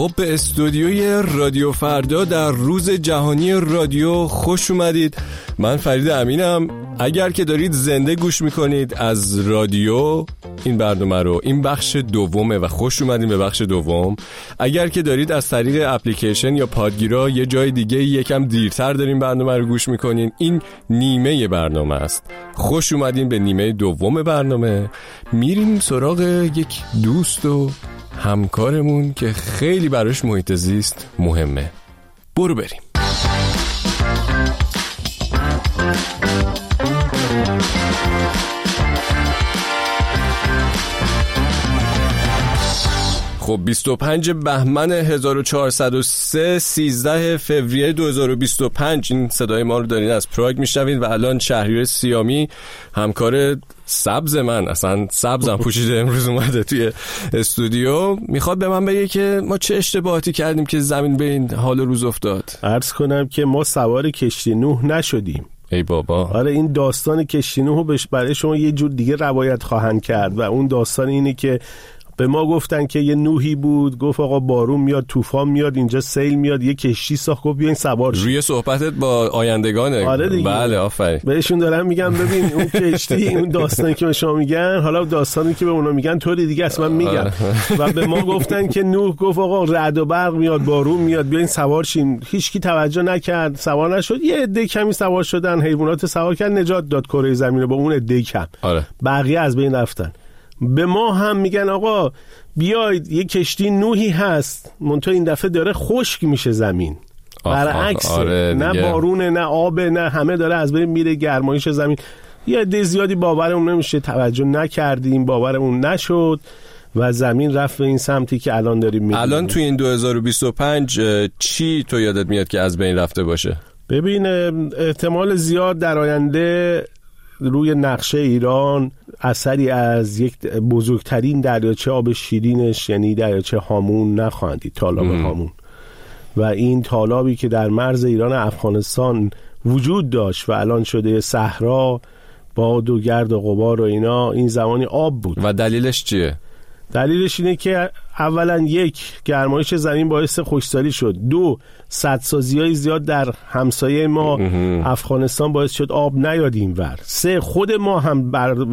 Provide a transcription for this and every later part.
خب به استودیوی رادیو فردا در روز جهانی رادیو خوش اومدید. من فرید امینم. اگر که دارید زنده گوش میکنید از رادیو این برنامه رو، این بخش دومه و خوش اومدین به بخش دوم. اگر که دارید از طریق اپلیکیشن یا پادگیرا یه جای دیگه یکم دیرتر دارین برنامه رو گوش میکنین، این نیمه برنامه است. خوش اومدین به نیمه دوم برنامه. میریم سراغ یک دوست و همکارمون که خیلی براش محیط زیست مهمه. برو بریم. خب 25 بهمن 1403 13 فوریه 2025 این صدای ما رو دارین از پراگ میشنوین و الان شهریار سیامی همکار سبز من، اصلا سبزم پوشیده امروز اومده توی استودیو، میخواد به من بگه که ما چه اشتباهاتی کردیم که زمین به این حال روز افتاد. عرض کنم که ما سوار کشتی نوح نشدیم. ای بابا. آره این داستان کشتی نوح برای شما یه جور دیگه روایت خواهند کرد و اون داستان اینه که به ما گفتن که یه نوحی بود، گفت آقا بارون میاد، طوفان میاد، اینجا سیل میاد، یه کشتی ساخت، گفت بیاین سوار شید. روی صحبتت با آیندگانه. آره دیگه. بله آفرین. بهشون دارم میگم ببین اون کشتی، اون داستانی که به شما میگن، حالا داستانی که به اونا میگن طوری دیگه است، من میگم. و به ما گفتن که نوح گفت آقا رعد و برق میاد، بارون میاد، بیاین سوار شین. هیچکی توجه نکرد، سوار نشد. یه عده کمی سوار شدن، حیوانات سوار کردن، نجات داد کره زمین رو با اون عده کم. آره. بقیه از بین رفتن. به ما هم میگن آقا بیاید یه کشتی نوحی هست، منتها این دفعه داره خشک میشه زمین. برعکس، نه بارونه نه آب نه، همه داره از بین میره، گرمایش زمین. یه عده زیادی باورمون نمیشه، توجه نکردیم، باورمون نشد و زمین رفت به این سمتی که الان داریم میبینیم. الان تو این 2025 چی تو یادت میاد که از بین رفته باشه؟ ببین احتمال زیاد در آینده روی نقشه ایران اثری از یک بزرگترین دریاچه آب شیرینش یعنی دریاچه هامون نخواهند دید، تالاب هامون. و این تالابی که در مرز ایران و افغانستان وجود داشت و الان شده صحرا، باد و گرد و غبار و اینا، این زمانی آب بود. و دلیلش چیه؟ دلیلش اینه که اولا یک، گرمایش زمین باعث خشکسالی شد. دو، سدسازی‌های زیاد در همسایه ما افغانستان باعث شد آب نیاد اینور. سه، خود ما هم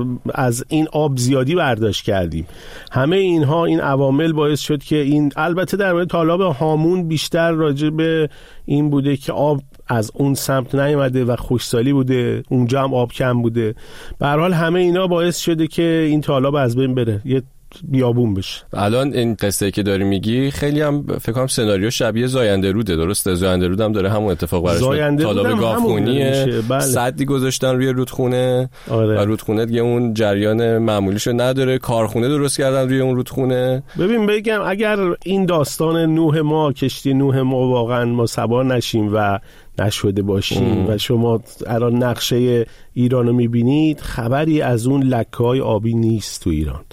از این آب زیادی برداشت کردیم. همه اینها، این عوامل باعث شد که این، البته در مورد تالاب هامون بیشتر راجع به این بوده که آب از اون سمت نیامده و خشکسالی بوده، اونجا هم آب کم بوده. به هر حال همه اینا باعث شده که این تالاب از بین بره، یه بیابون بشه. الان این قصه که داری میگی خیلی هم فکر کنم سناریو شبیه زاینده روده، درسته؟ زاینده رود هم داره همون اتفاق براش. تالاب گاوخونیه، سدی گذاشتن روی رودخونه. آره. و رودخونه دیگه اون جریان معمولیشو نداره، کارخونه درست کردن روی اون رودخونه. بگم اگر این داستان نوح ما، کشتی نوح ما واقعا ما سوار نشیم و نشده باشیم و شما الان نقشه ایرانو میبینید، خبری از اون لکه‌های آبی نیست تو ایران.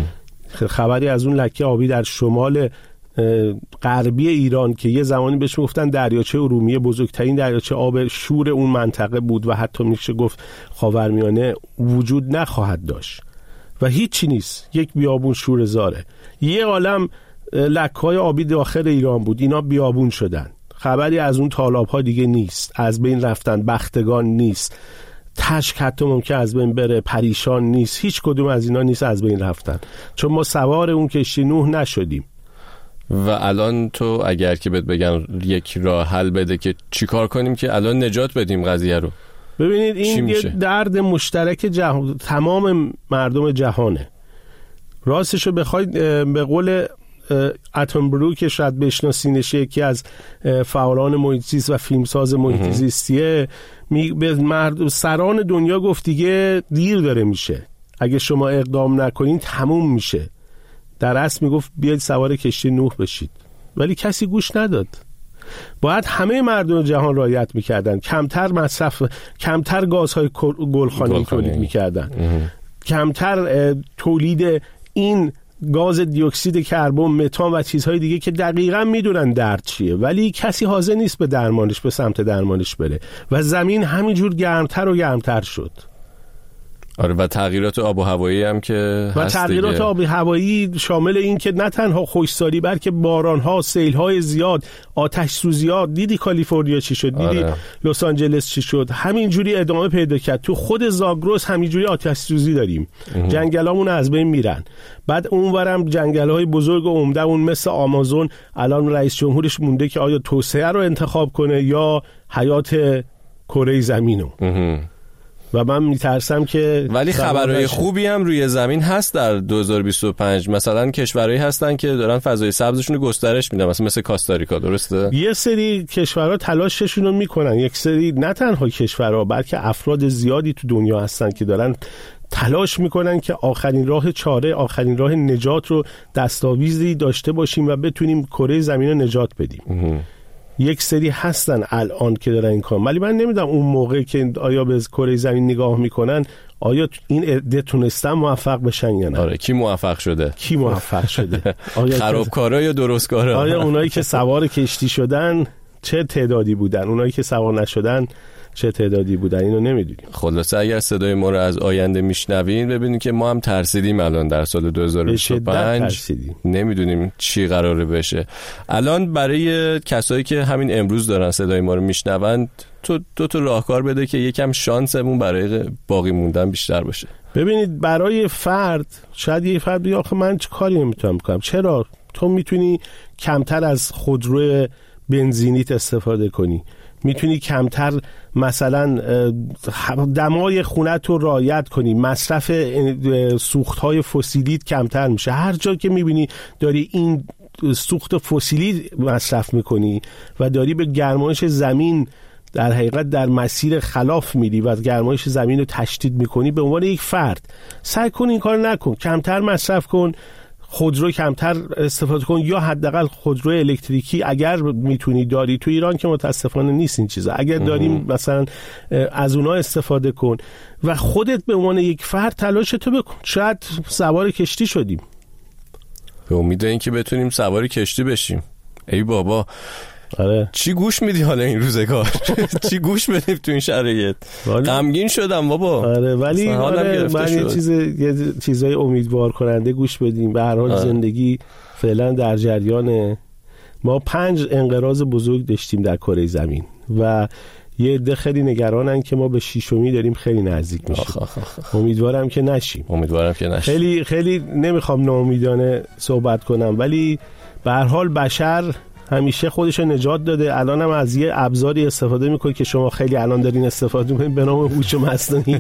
خبری از اون لکه آبی در شمال غربی ایران که یه زمانی بهش میگفتن دریاچه ارومیه، بزرگترین دریاچه آب شور اون منطقه بود و حتی میشه گفت خاورمیانه، وجود نخواهد داشت و هیچی نیست. یک بیابون شوره‌زاره. یه عالم لکه‌های آبی داخل ایران بود، اینا بیابون شدن. خبری از اون تالاب‌ها دیگه نیست، از بین رفتن. بختگان نیست، تشک حتی ممکن از بین بره، پریشان نیست، هیچ کدوم از اینا نیست، از بین رفتن، چون ما سوار اون کشتی نوح نشدیم. و الان تو اگر که بهت بگم یک راه حل بده که چیکار کنیم که الان نجات بدیم قضیه رو، ببینید این یه درد مشترک تمام مردم جهانه. راستشو بخواید، به قول اتنبرو که شاید بشناسینش، یکی از فعالان محیط زیست و فیلمساز محیط زیستیه، به سران دنیا گفت دیگه دیر داره میشه، اگه شما اقدام نکنین تموم میشه. در اصل میگفت بیاید سوار کشتی نوح بشید، ولی کسی گوش نداد. باید همه مردم جهان رعایت میکردن، کمتر مصرف، کمتر گازهای گلخانه‌ای تولید میکردن، کمتر تولید این گاز دی اکسید کربن، متان و چیزهای دیگه که دقیقاً میدونن درد چیه، ولی کسی حاضر نیست به درمانش، به سمت درمانش بره و زمین همینجور گرمتر و گرمتر شد. آره و تغییرات آب و هوایی هم که و تغییرات آب و هوایی شامل این که نه تنها خشکسالی بلکه باران‌ها، سیل‌های زیاد، آتش سوزی‌ها. دیدی کالیفرنیا چی شد؟ دیدی آره. لس آنجلس چی شد؟ همینجوری ادامه پیدا کرد. تو خود زاگرس همینجوری آتش سوزی داریم. جنگلامون از بین میرن. بعد اونورم جنگل‌های بزرگ و عمده اون مثل آمازون الان رئیس جمهورش مونده که آیا توسعه رو انتخاب کنه یا حیات کره زمینو. و من میترسم که ولی خبرهای خوبی هم روی زمین هست در 2025. مثلا کشورهایی هستن که دارن فضای سبزشون رو گسترش میدن، مثل کاستاریکا. درسته؟ یه سری کشورها تلاششون رو میکنن، یک سری نه تنها کشورها بلکه افراد زیادی تو دنیا هستن که دارن تلاش میکنن که آخرین راه چاره، آخرین راه نجات رو دستاویزی داشته باشیم و بتونیم کره زمین رو نجات بدیم. یک سری هستن الان که دارن این کار، ولی من نمیدونم اون موقع که آیا به کره زمین نگاه میکنن آیا این عده تونستن موفق بشن یا نه. آره کی موفق شده؟ کی موفق شده؟ خرابکارا یا درستکارا؟ آیا اونایی که سوار کشتی شدن چه تعدادی بودن، اونایی که سوار نشدن چه تعدادی بودن، اینو نمیدونیم. خلاصه اگر صدای ما رو از آینده میشنوین ببینید که ما هم ترسیدیم الان در سال 2025 نمیدونیم چی قراره بشه. الان برای کسایی که همین امروز دارن صدای ما رو میشنوند تو دو تا راهکار بده که یکم شانسمون برای باقی موندن بیشتر باشه. ببینید برای فرد شاید یه فرد بگه آخه من چه کاری نمیتونم بکنم. چرا؟ تو میتونی کمتر از خودرو بنزینیت استفاده کنی، میتونی کمتر مثلا دمای خونت رو رعایت کنی، مصرف سوختهای فسیلیت کمتر میشه. هر جا که میبینی داری این سوخت فسیلی مصرف میکنی و داری به گرمایش زمین در حقیقت در مسیر خلاف میری و گرمایش زمین رو تشدید میکنی، به عنوان یک فرد سعی کن این کار نکن، کمتر مصرف کن، خودرو کمتر استفاده کن یا حداقل خودرو الکتریکی اگر میتونی داری. تو ایران که متاسفانه نیست این چیزا، اگر داریم مثلا از اونا استفاده کن و خودت به عنوان یک فرد تلاشتو بکن. شاید سوار کشتی شدیم، به امید اینکه بتونیم سوار کشتی بشیم. ای بابا آره. چی گوش میدی حالا این روزگار؟ چی گوش بدیم تو این شرایط؟ غمگین شدم بابا. آره ولی من یه چیزای امیدوار کننده گوش بدیم. به هر حال زندگی فعلا در جریانه. ما 5 انقراض بزرگ داشتیم در کره زمین و یه عده خیلی نگرانن که ما به 6می داریم خیلی نزدیک میشیم. امیدوارم که نشیم. خیلی خیلی نمیخوام ناامیدانه صحبت کنم ولی به هر حال بشر همیشه خودش رو نجات داده. الان هم از یه ابزاری استفاده میکنه که شما خیلی الان دارین استفاده میکنین به نام هوش مصنوعی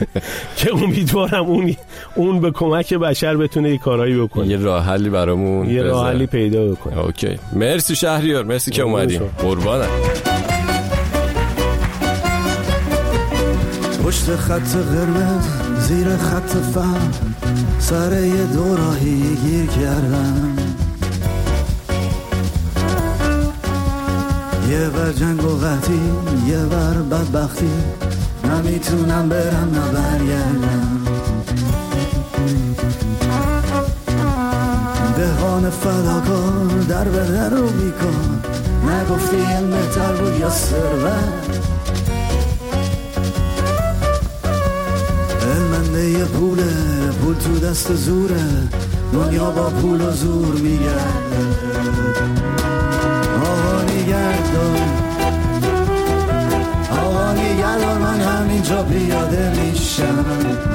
که امیدوارم اون به کمک بشر بتونه یه کارایی بکنه، یه راه حلی برامون، یه راه حلی پیدا بکنه. اوکی مرسی شهریار، مرسی که اومدین. قربانم. پشت خط قرمز زیر خط فهم سر یه دوراهی گیر کردم، یه بر جنگ و قحطی یه بر بدبختی، نمیتونم برم نه برگردم. دهان فداکار در به در رو بیکار، نگفتی این بهتر بود یا ثروت. علمنده یه پوله، پول تو دست زوره، دنیا با پول و زور میگرده. آقا نگردار، آقا نگردار، من همینجا پیاده میشم.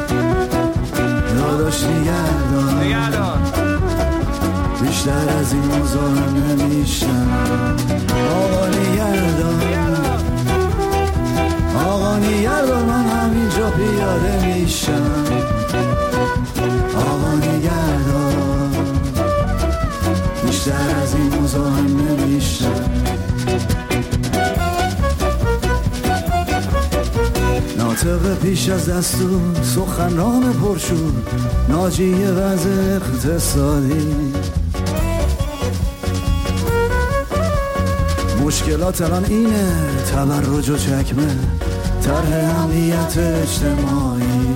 داداش نگردار، بیشتر از این مزاحم نمیشم. آقا نگردار، آقا نگردار، من همینجا پیاده میشم. آقا نگردار، بیشتر از این مزاحم نمیشم. ناطق پیش از دستور سخنران پرشور، ناجی وضع اقتصادی، مشکلات الان اینه، تبرج و چکمه، طرح امنیت اجتماعی،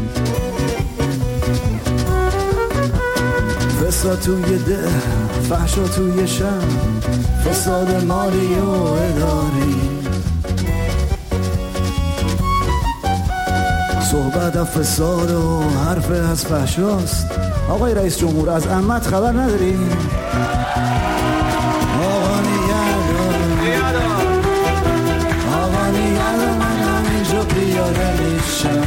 فساد توی ده، فحشا توی شهر، فساد مالی و اداری، صحبت از فساد و حرف از فحشاست. آقای رئیس جمهور از عمت خبر نداری؟ آقا نگردار من همینجا پیاده میشم.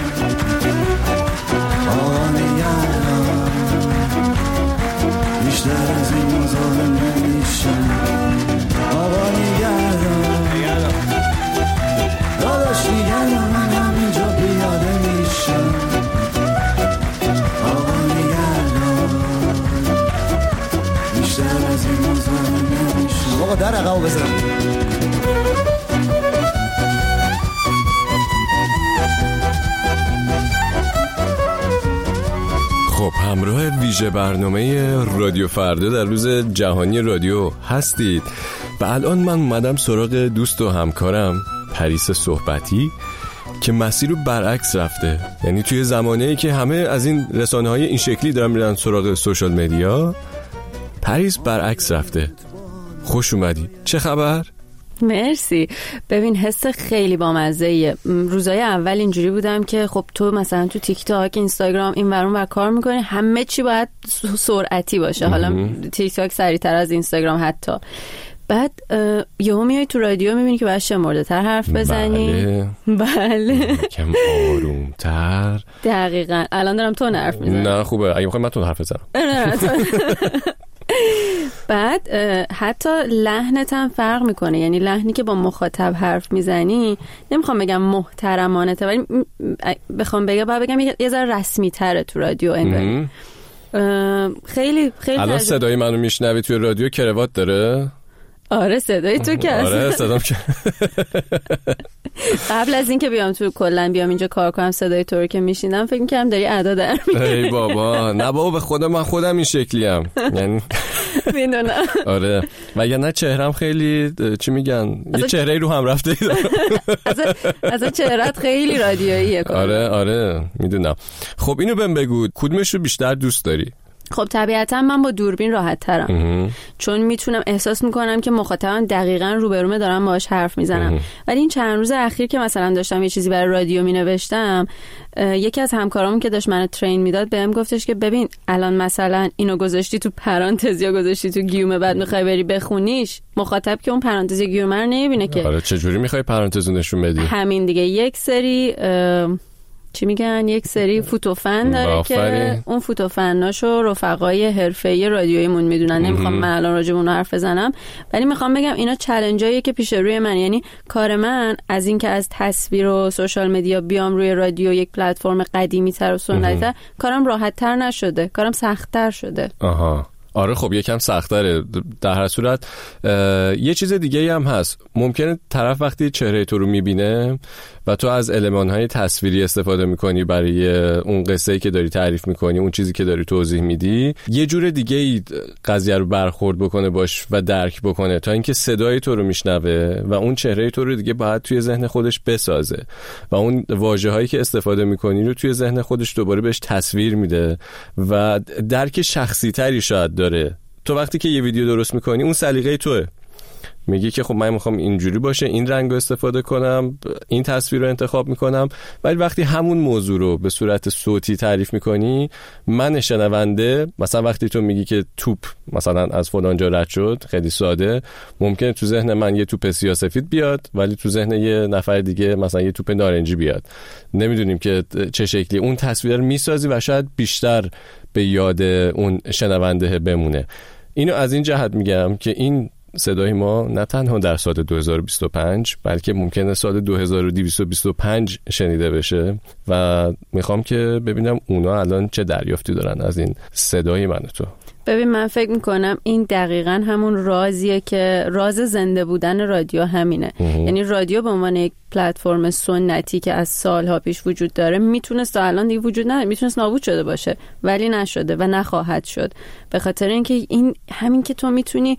آقا نگردار بیشتر از این مزاحم نمیشم. آقا نگردار داداش نگردار من همینجا پیاده میشم. آقا نگردار بیشتر از این مزاحم نمیشم. آقا در عقب بزن. خب همراه ویژه برنامه رادیو فردا در روز جهانی رادیو هستید و الان من اومدم سراغ دوست و همکارم پریس صحبتی که مسیر رو برعکس رفته. یعنی توی زمانه‌ای که همه از این رسانه‌های این شکلی دارن میرن سراغ سوشال مدیا، پریس برعکس رفته. خوش اومدی. چه خبر؟ مرسی. ببین حس خیلی بامزه‌ایه. روزای اول اینجوری بودم که خب تو مثلا تو تیک تاک، اینستاگرام این ور اون ور کار میکنی، همه چی باید سرعتی باشه. حالا تیک تاک سریعتر از اینستاگرام حتی. بعد یهو میای تو رادیو میبینی که باید شمرده تر حرف بزنی. بله کم آرومتر. دقیقاً. الان دارم تو حرف میزنم. نه خوبه، اگه میخوای من تو حرف بزنم. بعد حتی لحنت هم فرق میکنه. یعنی لحنی که با مخاطب حرف میزنی، نمیخوام بگم محترمانه، ولی بخوام بگم یه ذره رسمی تره تو رادیو انگار. خیلی خیلی الان صدای منو میشنوی توی رادیو کروات داره؟ آره صدای تو که آره صدام که قبل از این که بیام تو کلا بیام اینجا کار کنم صدای تو رو که میشیندم فکر می‌کردم داری ادا در میاری. ای بابا نه بابا، به خدا من خودم این شکلیم. یعنی میدونم. آره وگرنه چهرم خیلی چی میگن یه چهره رو هم رفته ای دارم. از چهرهت خیلی رادیوییه. آره میدونم. خب اینو بهم بگو کدومش رو بیشتر دوست داری؟ خب طبیعتا من با دوربین راحت ترم، چون میتونم احساس میکنم که مخاطبم دقیقاً روبرومه دارم باهاش حرف میزنم. ولی این چند روز اخیر که مثلا داشتم یه چیزی برای رادیو مینوشتم، یکی از همکارامون که داشت منو ترین میداد بهم گفتش که ببین الان مثلا اینو گذاشتی تو پرانتز یا گذاشتی تو گیومه، بعد میخوای بری بخونیش، مخاطب که اون پرانتز گیومه رو نمیبینه که. آره چجوری میخوای پرانتز نشون بدی؟ همین دیگه. یک سری چی میگن، یک سری فوتوفن داره که اون فوتوفناشو رفقای حرفه‌ای رادیویمون میدونن. نمیخوام من الان راجع به اون حرف بزنم، ولی میخوام بگم اینا چالنجاییه که پیش روی من. یعنی کار من از این که از تصویر و سوشال مدیا بیام روی رادیو، یک پلتفرم قدیمی تر و سنتی‌تر، کارم راحت تر نشده، کارم سخت تر شده. آره خب یکم سخت‌تره. در هر صورت یه چیز دیگه هم هست. ممکنه طرف وقتی چهره تو رو میبینه و تو از المان‌های تصویری استفاده میکنی برای اون قصه‌ای که داری تعریف میکنی، اون چیزی که داری توضیح میدی، یه جور دیگه قضیه رو برخورد بکنه باش و درک بکنه، تا اینکه صدای تو رو میشنوه و اون چهره تو رو دیگه باید توی ذهن خودش بسازه و اون واژه‌هایی که استفاده میکنی رو توی ذهن خودش دوباره بهش تصویر میده و درک شخصی تری شاید داره. تو وقتی که یه ویدیو درست میکنی اون سلیقه توئه، میگی که خب من میخوام اینجوری باشه، این رنگو استفاده کنم، این تصویر رو انتخاب میکنم. ولی وقتی همون موضوع رو به صورت صوتی تعریف میکنی، من شنونده مثلا وقتی تو میگی که توپ مثلا از فلان جا رد شد، خیلی ساده، ممکنه تو ذهن من یه توپ سیاه‌سفید بیاد ولی تو ذهن یه نفر دیگه مثلا یه توپ نارنجی بیاد. نمیدونیم که چه شکلی اون تصویر رو میسازی و شاید بیشتر به یاد اون شنونده بمونه. اینو از این جهت میگم که این صدای ما نه تنها در سال 2025 بلکه ممکنه سال 2225 شنیده بشه و میخوام که ببینم اونا الان چه دریافتی دارن از این صدای من و تو. ببین من فکر میکنم این دقیقاً همون رازیه که راز زنده بودن رادیو همینه. یعنی رادیو به عنوان یک پلتفرم سنتی که از سالها پیش وجود داره میتونست تا الان دیگه وجود نداره، میتونست نابود شده باشه ولی نشده و نخواهد شد، به خاطر اینکه این همین که تو میتونی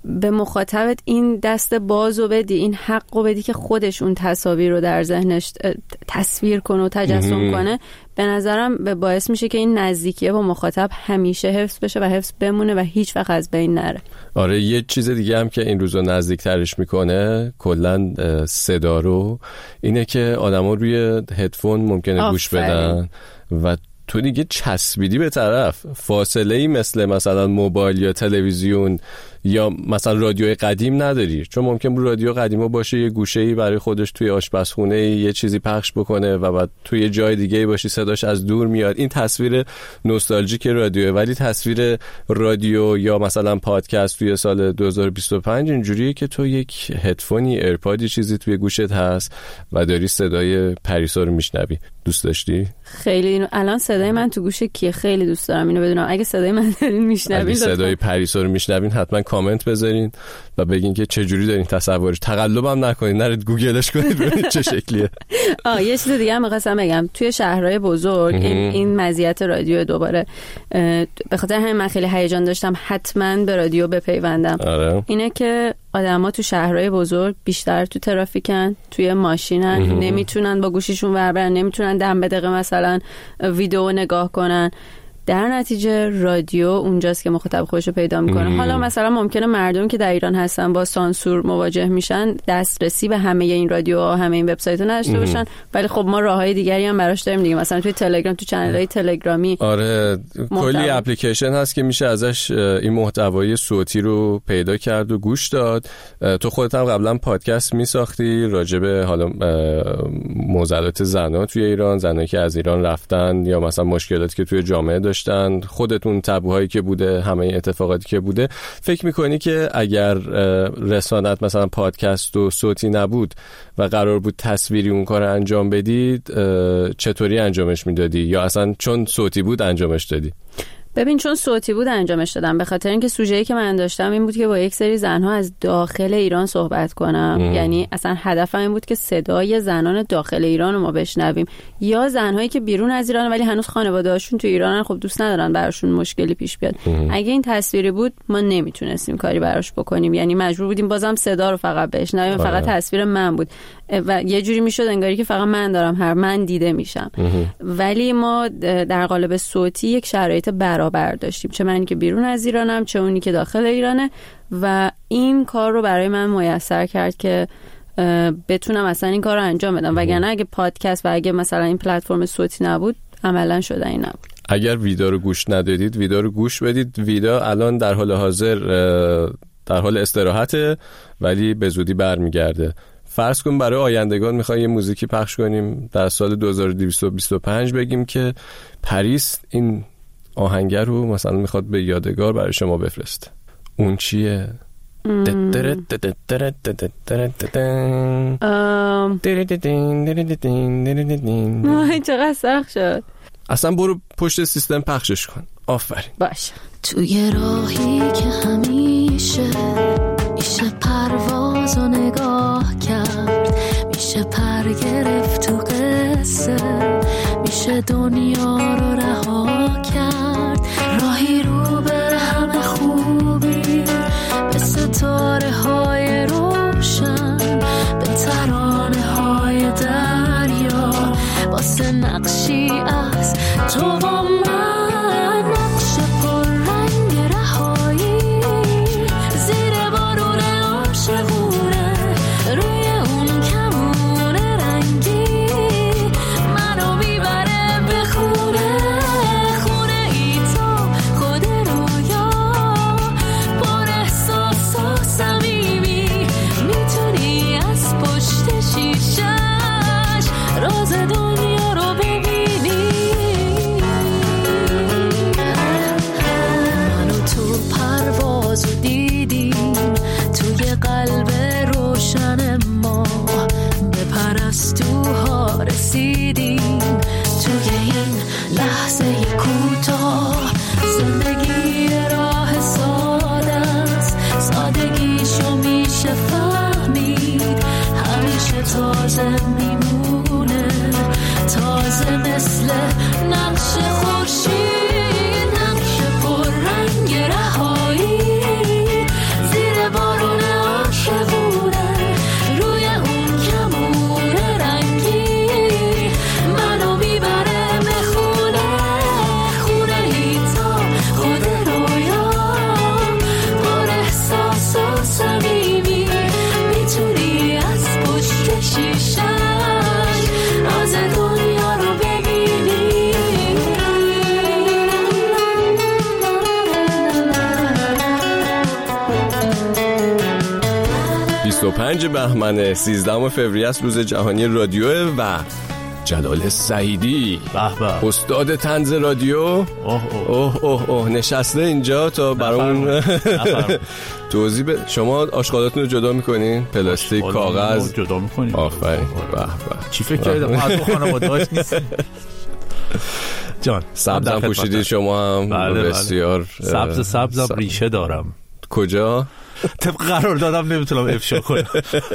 به مخاطبت این دست بازو بدی، این حقو بدی که خودش اون تصاویر رو در ذهنش تصویر کنه و تجسم کنه، به نظرم باعث میشه که این نزدیکیه با مخاطب همیشه حفظ بشه و حفظ بمونه و هیچ وقت از بین نره. آره یه چیز دیگه هم که این روزا نزدیکترش میکنه کلا صدا رو اینه که آدما روی هدفون ممکنه گوش بدن و تو دیگه چسبیدی به طرف، فاصله ای مثلا موبایل یا تلویزیون یا مثلا رادیوی قدیم نداری، چون ممکن رادیو قدیما باشه یه گوشه‌ای برای خودش توی آشپزخونه یه چیزی پخش بکنه و بعد توی جای دیگه باشی صداش از دور میاد. این تصویر نوستالژیک رادیوه، ولی تصویر رادیو یا مثلا پادکست توی سال 2025 اینجوریه که تو یک هدفونی، ایرپادی چیزی توی گوشت هست و داری صدای پریسا رو میشنوی. دوست داشتی؟ خیلی اینو الان صدای من تو گوش کیه؟ خیلی دوست دارم اینو بدونم. اگه صدای من دارین میشنوین، اگه صدای پریسا رو میشنوین حتما کامنت بذارین و بگین که چه جوری دارین تصورش. تقلبم نکنین، نرید گوگلش کنید ببینید چه شکلیه. یه چیز دیگه هم می‌خواستم بگم، توی شهرهای بزرگ این مزیت رادیو دوباره به خاطر همین من خیلی هیجان داشتم حتما به رادیو بپیوندم. اینه که آدما تو شهرهای بزرگ بیشتر تو ترافیکن، توی ماشینن، نمیتونن با گوشیشون ور برن، نمیتونن دم به دقیقه مثلا ویدیو نگاه کنن. در نتیجه رادیو اونجاست که مخاطب خودش رو پیدا میکنه. حالا مثلا ممکنه مردم که در ایران هستن با سانسور مواجه میشن، دسترسی به همه این رادیوها، همه این وبسایت‌ها نداشته باشن، ولی خب ما راههای دیگری هم براش داریم دیگه. مثلا توی تلگرام، تو چنل‌های تلگرامی کلی اپلیکیشن هست که میشه ازش این محتوای صوتی رو پیدا کرد و گوش داد. تو خودت هم قبلا پادکست میساختی راجع به حالا معضلات زنا توی ایران، زنایی که از ایران رفتن یا مثلا مشکلاتی که توی جامعه داشتن، خودتون تابوهایی که بوده، همه اتفاقاتی که بوده. فکر میکنی که اگر رسانت مثلا پادکست و صوتی نبود و قرار بود تصویری اون کار انجام بدید، چطوری انجامش میدادی یا اصلا چون صوتی بود انجامش دادی؟ ببین چون صوتی بود انجامش دادم، به خاطر اینکه سوژه‌ای که من داشتم این بود که با یک سری زنها از داخل ایران صحبت کنم. یعنی اصلا هدفم این بود که صدای زنان داخل ایران رو ما بشنویم، یا زنهایی که بیرون از ایران ولی هنوز خانواده‌هاشون تو ایرانن، خب دوست ندارن براشون مشکلی پیش بیاد. اگه این تصویری بود ما نمیتونستیم کاری براش بکنیم، یعنی مجبور بودیم بازم صدا رو فقط بشنویم، فقط تصویر من بود و یه جوری میشد انگاری که فقط من دارم من دیده میشم. ولی ما در قالب صوتی یک شرایط برابر داشتیم، چه منی که بیرون از ایرانم چه اونی که داخل ایرانه، و این کار رو برای من میسر کرد که بتونم اصلا این کار رو انجام بدم. وگرنه اگه پادکست و اگه مثلا این پلتفرم صوتی نبود عملا شده این نبود. اگر ویدیو رو گوش ندادید ویدیو رو گوش بدید. ویدیو الان در حال حاضر در حال استراحته ولی به زودی برمیگرده. فرض کن برای آیندگان میخوای یه موزیکی پخش کنیم در سال 2225 بگیم که پریس این آهنگر رو مثلا میخواد به یادگار برای شما بفرسته، اون چیه؟ چقدر سخت شد. اصلا برو پشت سیستم پخشش کن. آفرین. باشه. توی راهی که همیشه میشه پرواز و نگاه کرد، میشه پر گرفت تو قصه، میشه دنیا رو رها کرد، راهی رو به همه خوبی، به ستاره های روشن، به ترانه های دریا، واسه نقشی از تو و من، نقش پر رنگ رهایی، زیر بارون عاشقونه، روی اون کمون رنگی، منو میبره به خونه، خونه ای تو خود رویا، پر احساس و صمیمی، میتونی از پشت شیشش راز دنیا رو ببینی. منو تو پروازو دیدیم، توی قلب روشن ما به پرستوها رسیدیم، توی این لحظه کوتاه زندگی راه ساده است، سادگیشو میشه فهمید، همیشه تازه میمونه، تازه مثل نقش خورشید، نقش پر رنگ رهایی، زیر 25 بهمن 13 فوریه است، روز جهانی رادیو و جلال سعیدی استاد طنز رادیو اوه نشسته اینجا تا برامون توضیح بده. شما آشغالاتون رو جدا میکنین؟ پلاستیک، کاغذ جدا میکنین؟ آفرین. به چی فکر کردید ما از خانواده‌اش نیست؟ جان سبزم پوشیدید شما هم؟ بسیار سبزم ریشه دارم. کجا؟ طبق قرار دادم نمیتونم افشا کنم.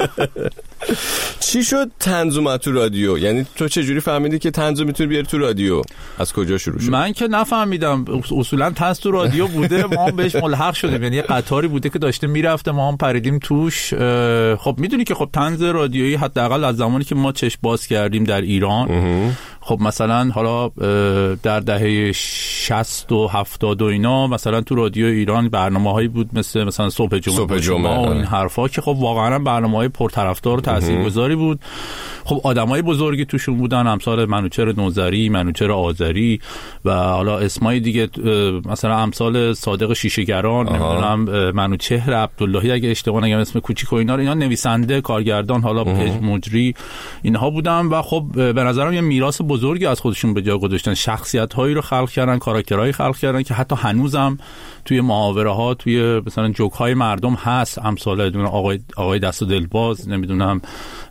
چی شد طنز اومد تو رادیو؟ یعنی تو چه جوری فهمیدی که طنز میتونی بیاری تو رادیو؟ از کجا شروع شد؟ من که نفهمیدم، اصولا طنز تو رادیو بوده، ما هم بهش ملحق شدیم. یعنی قطاری بوده که داشته میرفته، ما هم پریدیم توش. خب میدونی که خب طنز رادیویی حداقل از زمانی که ما چشم باز کردیم در ایران، خب مثلا حالا در دهه 60 و 70 و اینا مثلا تو رادیو ایران برنامه‌هایی بود مثلا صبح جمعه و این حرفا که خب واقعا برنامه‌های پرطرفدار و تاثیرگذاری بود. خب آدمای بزرگی توشون بودن، امثال منوچهر نوذری، منوچهر آذری و حالا اسمای دیگه مثلا امثال صادق شیشه‌گران، نمیدونم منوچهر عبداللهی اگه اشتباه نگم اسم کوچیک و اینا، نویسنده، کارگردان، حالا مجری، اینها بودن و خب به نظرم یه میراث بزرگی از خودشون به جا گذاشتن. شخصیت‌هایی رو خلق کردن، کاراکترهایی خلق کردن که حتی هنوزم توی محاوره‌ها، توی مثلا جوک‌های مردم هست. امثال آقای دست و دلباز، نمیدونم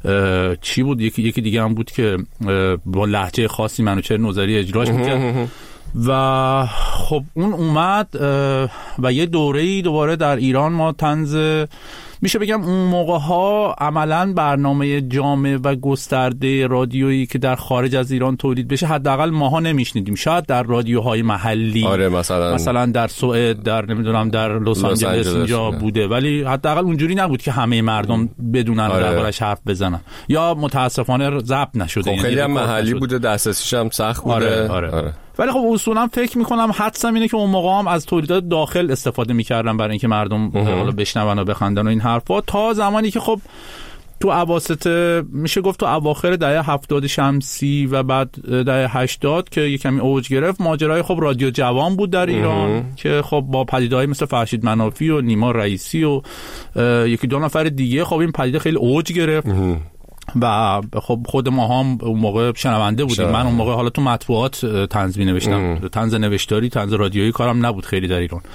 چی بود، یکی دیگه هم بود که با لهجه خاصی منوچهر نوذری اجراش می‌کرد. و خب اون اومد و یه دوره‌ای دوباره در ایران ما طنز، میشه بگم اون موقع ها عملاً برنامه جامع و گسترده رادیویی که در خارج از ایران تولید بشه حداقل ماها نمیشنیدیم. شاید در رادیوهای محلی، آره مثلا در سوئد، در نمیدونم در لس آنجلس اینجا بوده، ولی حداقل اونجوری نبود که همه مردم بدونن دربارش حرف بزنن، یا متاسفانه ضبط نشده. خب خیلی هم محلی بوده، دسترسیش هم سخت بوده. آره. ولی خب اصولا فکر میکنم حدسم اینه که اون موقع هم از تولیدات داخل استفاده میکردن برای اینکه مردم حالا بشنون و بخندن و این حرفا، تا زمانی که خب تو اواسط، میشه گفت تو اواخر دهه 70 شمسی و بعد دهه 80 که یه کمی اوج گرفت، ماجرای خب رادیو جوان بود در ایران که خب با پدیده‌های مثل فرشید منافی و نیما رئیسی و یکی دو نفر دیگه، خب این پدیده خیلی اوج گرفت و خب خود ما هم اون موقع شنونده بودیم. من اون موقع حالا تو مطبوعات طنز می‌نوشتم، طنز نوشتاری، طنز رادیویی کارم نبود خیلی در ایران.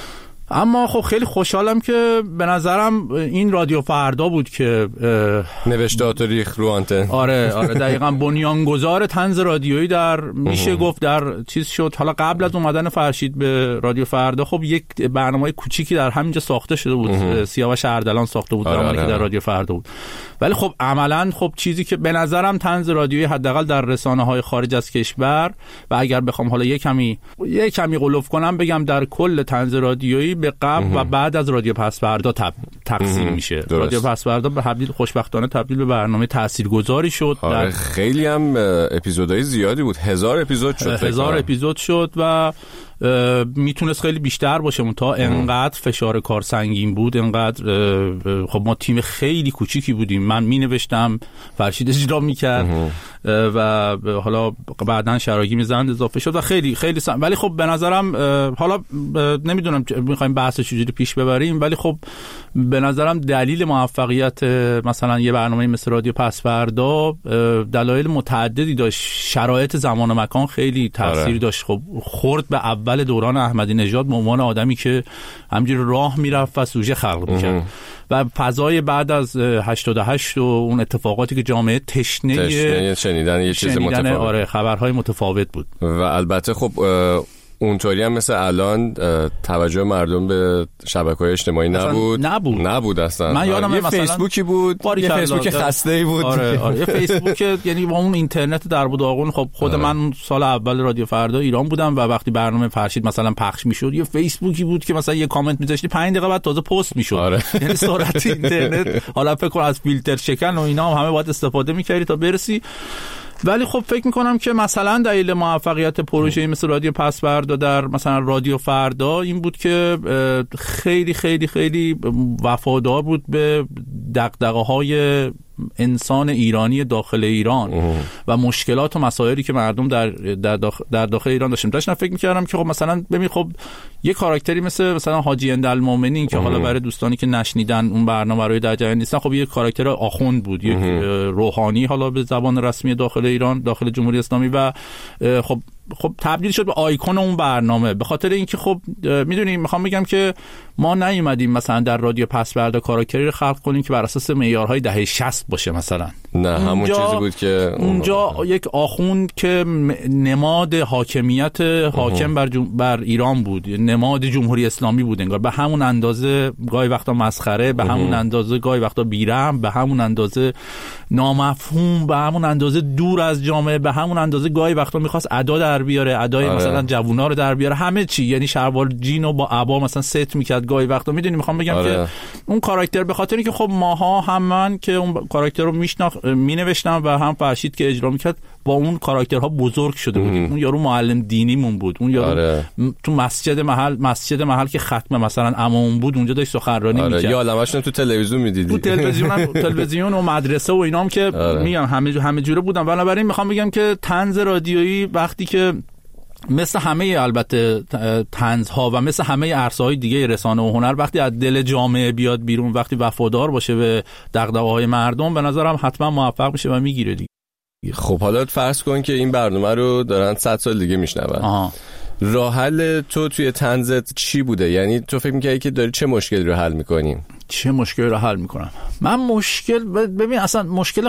اما خب خیلی خوشحالم که به نظرم این رادیو فردا بود که نوشتات ریخ رو آنتن. آره دقیقاً بنیانگذار طنز رادیویی در میشه گفت در چیز شد. حالا قبل از اومدن فرشید به رادیو فردا خب یک برنامه کوچیکی در همینجا ساخته شده بود، سیاوش اردلان ساخته بود زمانی که در رادیو فردا بود. ولی خب عملاً خب چیزی که به نظرم طنز رادیویی حداقل در رسانه‌های خارج از کشور، و اگر بخوام حالا یک کمی قلوف کنم بگم در کل طنز رادیویی به قبل و بعد از رادیو پس فردا تقسیم میشه. رادیو پس فردا به خوشبختانه تبدیل به برنامه تاثیرگذاری شد. خیلی هم اپیزودهای زیادی بود، 1000 اپیزود شد و میتونست خیلی بیشتر باشه، تا انقدر فشار کار سنگین بود، انقدر خب ما تیم خیلی کوچیکی بودیم. من مینوشتم، فرشید اجرا میکرد و حالا بعدن شراگی میزند اضافه شد و خیلی ولی خب به نظرم حالا نمیدونم میخوایم بحث چجوری پیش ببریم، ولی خب به نظرم دلیل موفقیت مثلا یه برنامه مثل رادیو پس فردا دلایل متعددی داشت. شرایط زمان و مکان خیلی تاثیر داشت. خب خورد به اول دوران احمدی نژاد به عنوان آدمی که همینجوری راه میرفت و سوژه خلق می‌کرد و فضای بعد از 88 و اون اتفاقاتی که جامعه تشنه شنیدن یه چیز متفاوت، آره خبرهای متفاوت بود. و البته خب اونطوری هم مثل الان توجه مردم به شبکه‌های اجتماعی نبود اصلا. من یادم یه فیسبوکی بود، یه فیسبوک خسته‌ای بود. آره یه فیسبوک یعنی با اون اینترنت در بوداغون. خب خود من سال اول رادیو فردا ایران بودم و وقتی برنامه فرشید مثلا پخش میشد، یه فیسبوکی بود که مثلا یه کامنت میذاشتی 5 دقیقه بعد تازه پست میشد. یعنی سرعت اینترنت، حالا فکر کن از فیلتر شکن و اینا همه باید استفاده می‌کردی تا برسی. ولی خب فکر میکنم که مثلا دلیل موفقیت پروژه‌ای مثل رادیو پس فردا در مثلا رادیو فردا این بود که خیلی خیلی خیلی وفادار بود به دغدغه‌های انسان ایرانی داخل ایران و مشکلات و مسائلی که مردم در داخل ایران داشتم فکر می‌کردم که خب مثلا ببین خب یه کاراکتری مثلا حاجی اندالمومنین که حالا برای دوستانی که نشنیدن اون برنامه رو در جریان نیستن، خب یه کاراکتر آخوند بود، یک روحانی حالا به زبان رسمی داخل ایران، داخل جمهوری اسلامی، و خب تبدیل شد به آیکون اون برنامه. به خاطر اینکه خب میدونی میخوام بگم که ما نیومدیم مثلا در رادیو پس فردا کاراکتری رو خلق کنیم که بر اساس معیارهای دهه 60 باشه مثلا. نه همون چیزی بود که اونجا یک آخوند که نماد حاکمیت حاکم بر ایران بود، نماد جمهوری اسلامی بود انگار، به همون اندازه گاهی وقتا مسخره، به همون اندازه گاهی وقتا بیرحم، به همون اندازه نامفهوم، به همون اندازه دور از جامعه، به همون اندازه گاهی وقتا میخواست ادا در بیاره، ادای مثلا جوونا رو در بیاره، همه چی، یعنی شلوار جینو با عبا مثلا ست میکرد گاهی وقتا. میدونی میخوام بگم که اون کاراکتر به خاطر اینکه خب ماها هم من که اون کاراکتر رو مینوشتم و هم فرشید که اجرا میکرد با اون کاراکترها بزرگ شده بودیم. اون یارو معلم دینیمون بود، اون یارو تو مسجد محل که ختم مثلا عموم بود اونجا داشت سخنرانی میکرد، یا علمشون تو تلویزیون میدیدی، تو تلویزیون و مدرسه و اینام که میگم همه جوره بودن. بنابراین میخوام بگم که طنز رادیویی وقتی که مثل همه البته طنزها و مثل همه عرصه‌های دیگه رسانه و هنر وقتی از دل جامعه بیاد بیرون، وقتی وفادار باشه به دغدغه‌های مردم، به نظرم حتما موفق میشه و میگیره دیگه. خب حالا فرض کن که این برنامه رو دارن 100 سال دیگه میشنون. راه حل تو توی طنزت چی بوده؟ یعنی تو فکر می‌کردی که داری چه مشکلی رو حل می‌کنی؟ چه مشکلی رو حل میکنم؟ من ببین اصلا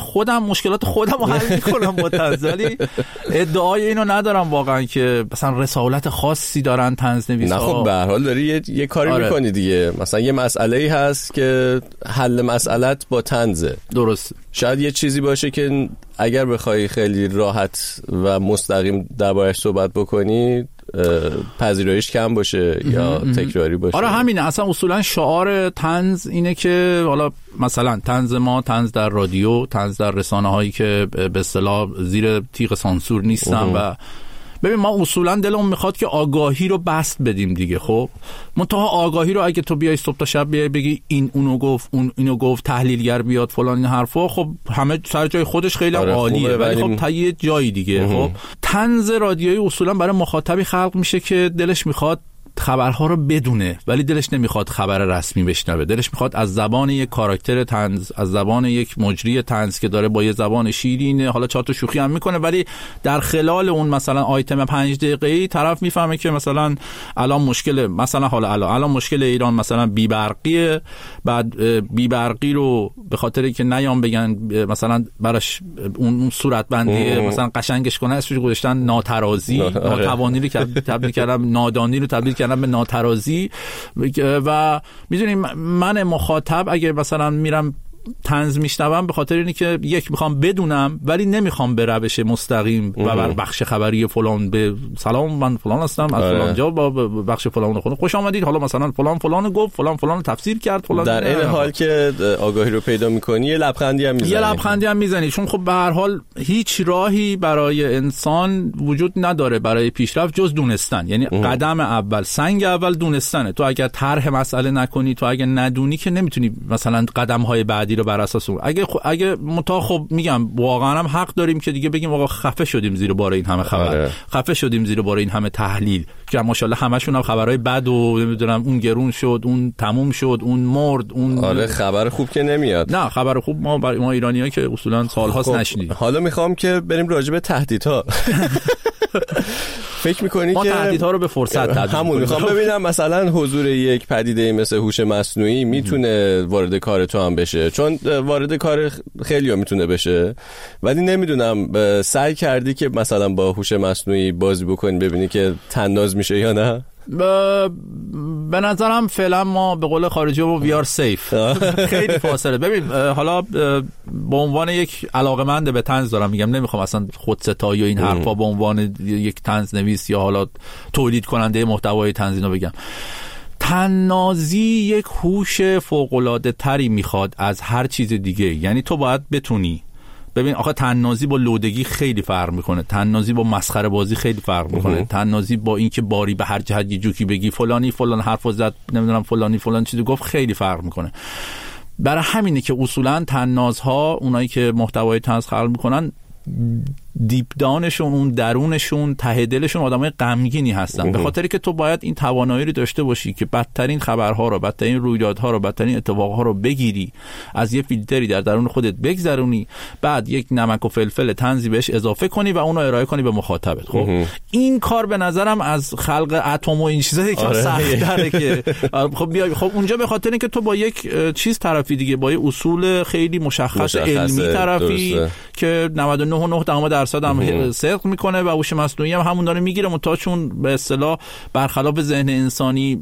مشکلات خودم رو حل میکنم با طنز، ولی ادعای اینو ندارم واقعا که مثلا رسالت خاصی دارن طنزنویس‌ها. نه خب به هر حال داری یه کاری میکنی دیگه، مثلا یه مسئله‌ای هست که حل مسئله‌ت با طنزه. درست. شاید یه چیزی باشه که اگر بخوای خیلی راحت و مستقیم دربارش صحبت بکنی پذیرایش کم باشه یا تکراری باشه. آره همینه، اصلا اصولا شعار طنز اینه که حالا مثلا طنز ما، طنز در رادیو، طنز در رسانه هایی که به اصطلاح زیر تیغ سانسور نیستن و ببین ما اصولا دلمون میخواد که آگاهی رو بست بدیم دیگه. خب منتها آگاهی رو اگه تو بیای صبح تا شب بیای بگی این اونو گفت، اون اینو گفت، تحلیلگر بیاد فلان این حرفا، خب همه سر جای خودش خیلی عالیه، ولی خب تا یه جایی دیگه. خب طنز رادیویی اصولا برای مخاطبی خلق میشه که دلش میخواد خبرها رو بدونه ولی دلش نمیخواد خبر رسمی بشنوه، دلش میخواد از زبان یک کاراکتر طنز، از زبان یک مجری طنز که داره با یه زبان شیرین حالا چات و شوخی هم میکنه، ولی در خلال اون مثلا آیتم 5 دقیقه‌ای طرف میفهمه که مثلا الان مشکل ایران مثلا بی‌برقیه، بعد بی‌برقی رو به خاطر که نیام بگن مثلا براش اون صورت بندی مثلا قشنگش کنه اسمش گذاشتن ناترازی، ناتوانی رو تبدیل کردن، نادانی رو تبدیل کردن به ناترازی. و میدونیم من مخاطب اگه مثلا میرم طنز میشنوم به خاطر اینه که یک میخوام بدونم ولی نمیخوام به روش مستقیم و بر بخش خبری فلان به سلام من فلان هستم از فلان جا با بخش فلان خونه خوش آمدید، حالا مثلا فلان گفت، فلان تفسیر کرد، فلان. در این حال که آگاهی رو پیدا میکنی یه لبخندی هم میزنی، چون خب به هر حال هیچ راهی برای انسان وجود نداره برای پیشرفت جز دونستن. یعنی قدم اول، سنگ اول دونستنه. تو اگر طرح مسئله نکنی، تو اگر ندونی که نمیتونی مثلا قدم های بعدی رو بر اساس اون اگه خب میگم واقعا هم حق داریم که دیگه بگیم آقا خفه شدیم زیر بار این همه خبر، خفه شدیم زیر بار این همه تحلیل که ماشاءالله همشون هم خبرهای بد و نمیدونم اون گرون شد، اون تموم شد، اون مرد، اون خبر خوب که نمیاد. نه خبر خوب ما ایرانی‌ها که اصولا سال‌هاست نشنیدیم. حالا میخوام که بریم راجع به تهدیدها. فکر می‌کنی که تهدیدها رو به فرصت تبدیل کنیم؟ همون میخوام ببینم مثلا حضور یک پدیده مثل هوش مصنوعی میتونه وارد کار تو هم بشه، چون وارد کار خیلی‌ها میتونه بشه، ولی نمیدونم سعی کردی که مثلا با هوش مصنوعی بازی بکنی ببینی که طناز میشه یا نه؟ به نظرم فعلا ما به قول خارجی و we are safe. خیلی فاصله. ببین حالا به عنوان یک علاقه‌مند به طنز دارم میگم، نمیخوام اصلا خودستایی و این حرفا به عنوان یک طنز نویس یا حالا تولید کننده محتوای طنزی رو بگم. طنازی یک هوش فوق‌العاده تری میخواد از هر چیز دیگه. یعنی تو باید بتونی ببین آخه طنازی با لودگی خیلی فرق میکنه، طنازی با مسخره بازی خیلی فرق میکنه، طنازی با اینکه باری به هر جهت یه جوکی بگی فلانی فلان حرفو زد نمیدونم فلانی فلان چیزو گفت خیلی فرق میکنه. برای همینه که اصولا طنازها، اونایی که محتوای طنز خلق میکنن، دیپ دانشون، اون درونشون، ته دلشون آدمای غمگینی هستن، به خاطری که تو باید این توانایی رو داشته باشی که بدترین خبرها رو، بدترین رویدادها رو، بدترین اتفاقها رو بگیری، از یه فیلتری در درون خودت بگذرونی، بعد یک نمک و فلفل طنزی بهش اضافه کنی و اون رو ارائه کنی به مخاطبت. خب این کار به نظرم از خلق اتم و این چیزا یکم سخت‌تره که خب اونجا به خاطر اینکه تو با یک چیز طرفی دیگه، با یه اصول خیلی مشخص علمی طرفی که 99.9% هم صدق میکنه و هوش مصنوعی هم همون داره میگیره، متا چون به اصطلاح برخلاف ذهن انسانی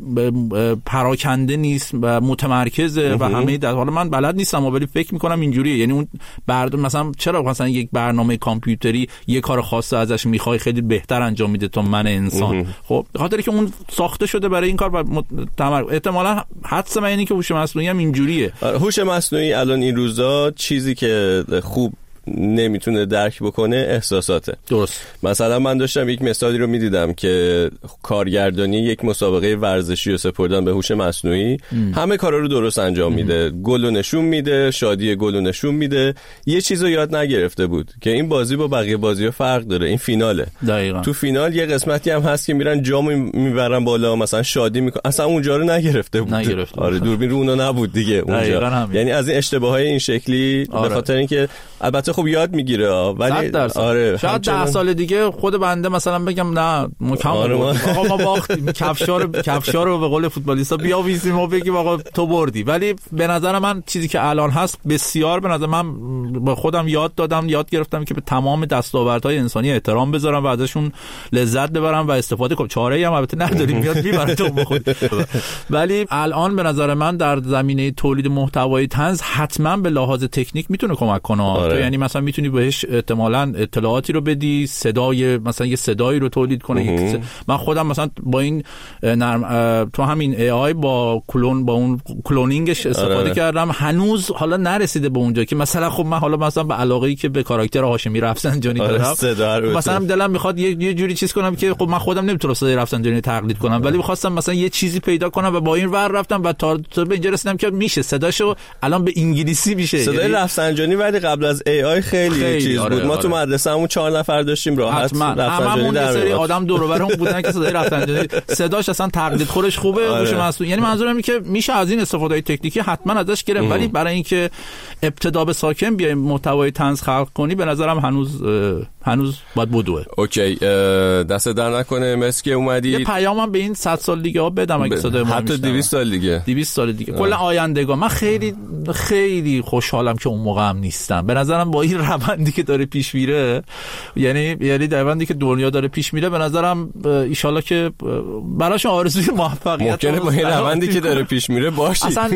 پراکنده نیست و متمرکزه و همه حالا من بلد نیستم ولی فکر میکنم اینجوریه. یعنی اون مثلا چرا مثلا یک برنامه کامپیوتری یک کار خاصه ازش میخوای خیلی بهتر انجام میده تا من انسان؟ خب به خاطر که اون ساخته شده برای این کار و احتمالاً حدس من اینه که هوش مصنوعی هم اینجوریه. هوش مصنوعی الان این روزا چیزی که خوب نمیتونه درک بکنه احساساته. درست. مثلا من داشتم یک مثالی رو میدیدم که کارگردانی یک مسابقه ورزشی رو سپردن به هوش مصنوعی، همه کارا رو درست انجام میده، گل رو نشون میده، شادی گل رو نشون میده، یه چیزو یاد نگرفته بود که این بازی با بقیه بازی‌ها فرق داره، این فیناله. دقیقاً. تو فینال یه قسمتی هم هست که میرن جام میبرن بالا، مثلا شادی میکنن، اصلا اونجا رو نگرفته بود. آره دوربین رو اونا نبود دیگه اونجا. یعنی از این اشتباههای این شکلی به خاطر اینکه البته خب یاد میگیره ولی آره شاید 10 سال دیگه خود بنده مثلا بگم نه آقا ما باختیم، کفشا رو به قول فوتبالیستا بیاویزیم و بگیم آقا تو بردی. ولی به نظر من چیزی که الان هست بسیار، به نظر من با خودم یاد گرفتم که به تمام دستاوردهای انسانی احترام بذارم و ازشون لذت ببرم و استفاده کنم. چاره‌ای هم البته نداریم، میاد میبره تو بخود. ولی الان به نظر من در زمینه تولید محتوای طنز حتما به لحاظ تکنیک میتونه کمک کنه. تو یعنی مثلا میتونی بهش احتمالاً اطلاعاتی رو بدی، مثلا یه صدایی رو تولید کنه. من خودم مثلا با این تو همین AI با اون کلونینگش استفاده کردم، هنوز حالا نرسیده به اونجا که مثلا خب من حالا مثلا به علاقه‌ای که به کاراکتر هاشمی رفسنجانی دارم، مثلا دلم میخواد یه جوری چیز کنم که خب من خودم نمیتونم صدای رفسنجانی تقلید کنم، ولی می‌خواستم مثلا یه چیزی پیدا کنم و با این ور رفتم و تا به اینجا رسیدم که میشه صداشو الان به انگلیسی میشه صدای رفسنجانی. ولی قبل از AI خیلی چیز بود. ما تو مدرسه همون 4 نفر داشتیم راحت رفسنجانی در سری آدم دور و برمون بودن که صدای رفسنجانی صداش اصلا تقلید خورش خوبه. هوش مصنوعی یعنی منظورم اینه که میشه از این استفاده تکنیکی حتما ازش گرفت، ولی برای اینکه ابتدا به ساکن بیایم محتوای طنز خلق کنی به نظرم هنوز باید بدوه. اوکی، دست در نکنه، مرسی که اومدی. یه پیامم به این 100 سال دیگه ها بدم اگه صدای ما حتی 200 سال دیگه کلا آیندگان. من خیلی خیلی خوشحالم که اون موقع هم نیستم. به نظرم با این روندی که داره پیش میره، یعنی روندی که دنیا داره پیش میره، به نظرم ان شاءالله که براش آرزوی موفقیت ممکنه با این روندی که داره پیش میره باشی. اصلا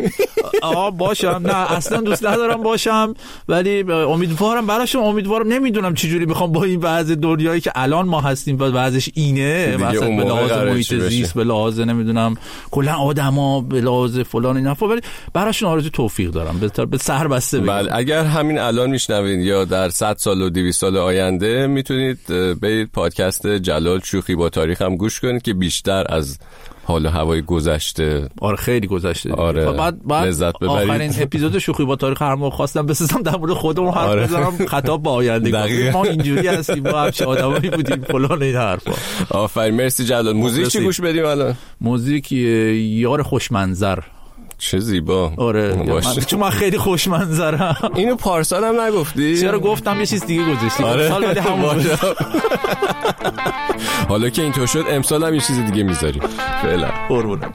باشم، نه اصلا دوست ندارم باشم، ولی امیدوارم براشون، نمیدونم چه جوری میخوام با این وضع دنیایی که الان ما هستیم و وضعش اینه، مثلا به لحاظ محیط زیست، به لحاظ نمیدونم کلا آدما، به لحاظ فلان اینا، ولی براشون آرزوی توفیق دارم به سر بسته بگم. بله، اگر همین الان میشنوید یا در 100 سال و 200 سال آینده میتونید برید پادکست جلال شوخی با تاریخ هم گوش کنید که بیشتر از حال و هوای گذشته، خیلی گذشته، بعد لذت ببرید. آخرین اپیزود شوخی با تاریخ هر موقع خواستم بسازم در مورد خودمون حرف بزنم، خطاب با آینده، ما اینجوری هستیم، ما همش آدمایی بودیم فلان این حرفا. آفرین، مرسی جلال. موزیک چی گوش بدیم الان؟ موزیک یار خوشمنظر. چه زیبا. چون من خیلی خوشمنظرم. اینو پارسال هم نگفتی؟ چرا گفتم یه چیز دیگه گذاشتی. پارسال ولی همون حالا که اینطور شد امسال هم یه چیز دیگه میذاریم. فعلا قربونم.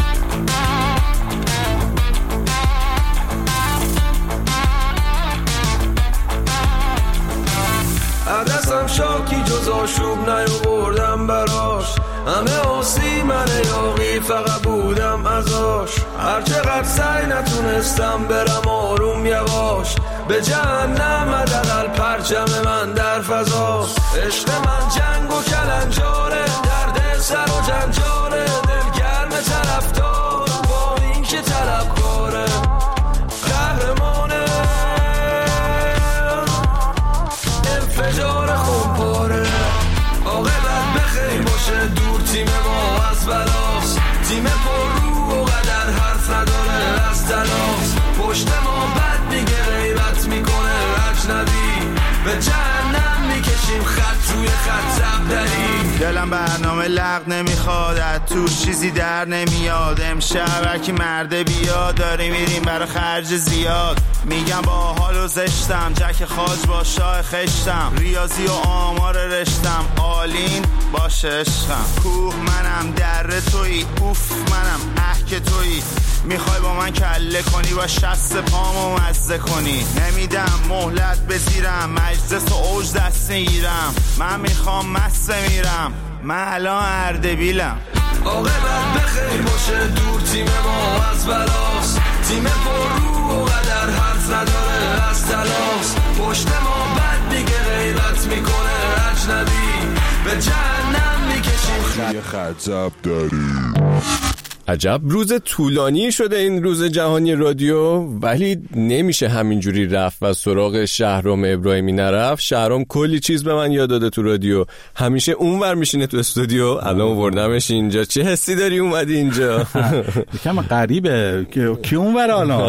عدسم شاکی جز آشوب نیاوردم براش، همه آسی من یاقی فقط بودم ازاش، هرچقدر سعی نتونستم برم آروم یواش، به جهنم حداقل پرچم من در فضاست. عشق من جنگ و کلنجاره، درد سر و جنجاله، دلگرم طرفدار با این که طلبکاره، قهرمانه انفجار خونپاره، عاقبت بخیر باشه دور تیم ما از بلاست، تیم پر رو و قدر حرف نداره از تلاس، پشت ما بد میگه غیبت میکنه اجنبی به جهنم میکشیم خط روی خط تبدلی. دلم برنامه لغ نمیخواد تو چیزی در نمیاد. امشب هرکی مرده بیاد داریم میریم برای خرج زیاد. میگم با حال و زشتم جک خاج با شاه خشتم. ریاضی و آمار رشتم آلین باشه عشقم. کوه منم در تویی اوف منم که تویی. میخوای با من کله کنی و شست پامو مزه کنی. نمیدم مهلت بزیرم مجلس و اوج دست میگیرم. من میخوام مست میرم من الان اردبیلم. عاقبت بخیر باشه دور تیم ما از بلاست. تیم پر رو و قدر حرف نداره از تلاس. پشت ما بد میگه غیبت میکنه اجنبی به جهنم میکشیم خطاب داریم. عجب روز طولانی شده این روز جهانی رادیو، ولی نمیشه همینجوری رفت و سراغ شهرام ابراهیمی نرفت. شهرام کلی چیز به من یاد داده تو رادیو. همیشه اونور میشینه تو استودیو، الان آوردمش اینجا. چه حسی داری اومدی اینجا؟ یکم غریبه کی اونور حالا؟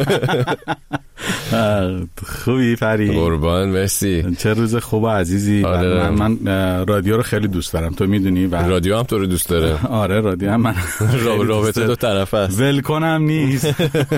خوبی فری؟ قربان مرسی. چه روز خوب و عزیزی. آره. من رادیو رو خیلی دوست دارم تو میدونی. رادیو هم تو رو دوست داره. آره رادیو هم من رابطه دو طرف است. ول کنم نیست.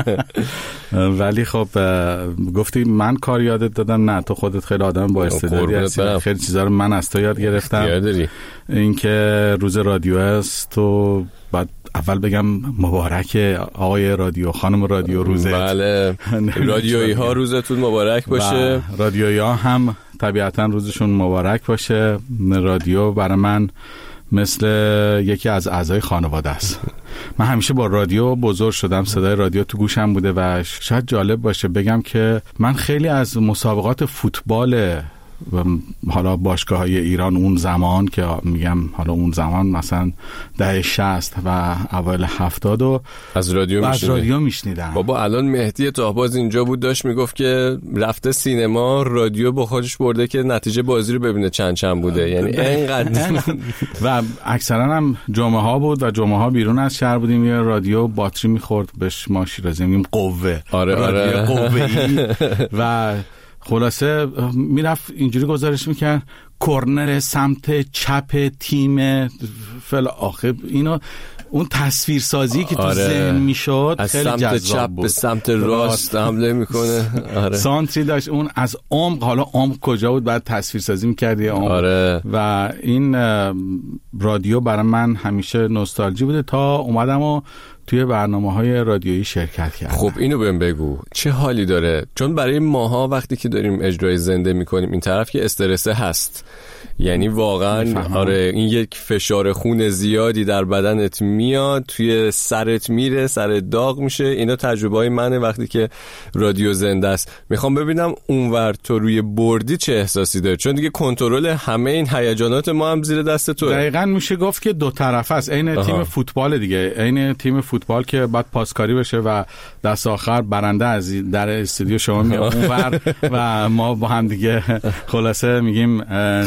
ولی خب گفتی من کار یادت دادم. نه تو خودت خیلی آدم با استعدادی هستی. خیلی چیزا رو من از تو یاد گرفتم. یادری این که روز رادیو است تو بعد اول بگم مبارک آقای رادیو خانم رادیو روزت. بله رادیویی ها روزتون مبارک باشه. رادیویی ها هم طبیعتا روزشون مبارک باشه. رادیو برای من مثل یکی از اعضای خانواده است. من همیشه با رادیو بزرگ شدم. صدای رادیو تو گوشم بوده و شاید جالب باشه بگم که من خیلی از مسابقات فوتبال حالا باشگاه‌های ایران اون زمان که میگم حالا اون زمان مثلا دهه 60 و اوایل 70 و از رادیو میشنیدم. بابا الان مهدی تاهباز اینجا بود داشت میگفت که رفته سینما رادیو با خودش برده که نتیجه بازی رو ببینه چند بوده. یعنی اینقدر. و اکثرا هم جمعه ها بود و جمعه ها بیرون از شهر بودیم. یه رادیو باتری میخورد بهش ما شیرازی میگیم قوه. رادیو قوه‌ای. و خلاصه میرفت اینجوری گزارش میکرد کورنر سمت چپ تیم فل آخه اینو اون تصویرسازی که تو ذهن میشد خیلی جذاب بود. از سمت چپ به سمت راست حمله میکنه. آره. سانتری داشت اون از عمق. حالا عمق کجا بود بعد تصویرسازی میکردی. آره. و این رادیو برای من همیشه نوستالژی بوده تا اومدم و توی برنامه‌های رادیویی شرکت کردم. خب اینو بهم بگو چه حالی داره؟ چون برای ماها وقتی که داریم اجرای زنده میکنیم این طرف که استرسه هست. یعنی واقعا آره این یک فشار خون زیادی در بدنت میاد توی سرت میره، سرت داغ میشه. اینا تجربه‌های منه وقتی که رادیو زنده است. میخوام ببینم اونور تو روی بردی چه احساسی داره، چون دیگه کنترل همه این هیجانات ما هم زیر دست توئه. دقیقاً میشه گفت که دو طرفه است. عین تیم فوتبال دیگه، عین تیم فوتبال که بعد پاسکاری بشه و دست آخر برنده از در استودیو شما میاد اونور و ما با هم دیگه خلاصه میگیم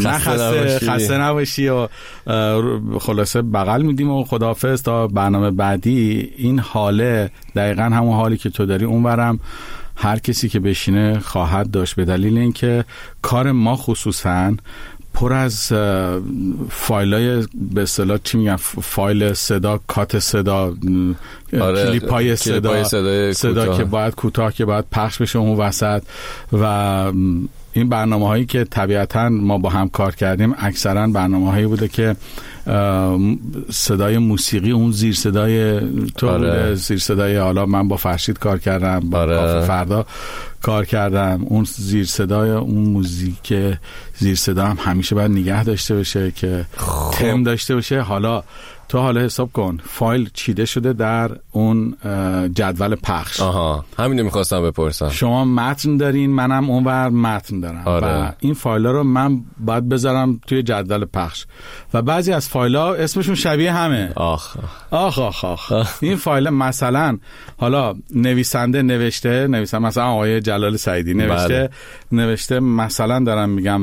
خسته نباشی و خلاصه بغل میدیم و خداحافظ تا برنامه بعدی. این حاله دقیقاً همون حالی که تو داری اونورم هر کسی که بشینه خواهد داشت، به دلیل اینکه کار ما خصوصاً پر از فایلای به اصطلاح چی میگن، فایل صدا، کات صدا، کلیپای صدا که باید کوتاه که باید پخش بشه اون وسط. و این برنامه‌هایی که طبیعتاً ما با هم کار کردیم اکثراً برنامه‌هایی بوده که صدای موسیقی اون زیر صدای تو زیر صدای، حالا من با فرشید کار کردم، با کافه فردا کار کردم، اون زیر صدای اون موزیک زیر صدا هم همیشه باید نگه داشته بشه که تم داشته باشه. حالا تو حالا حساب کن فایل چیده شده در اون جدول پخش. همینو میخواستم بپرسم. شما متن دارین، منم اونور متن دارم. و این فایل‌ها رو من باید بذارم توی جدول پخش و بعضی از فایل‌ها اسمشون شبیه همه. آخ. این فایل مثلا حالا نویسنده نوشته مثلا آقای جلال سعیدی نوشته مثلا دارم میگم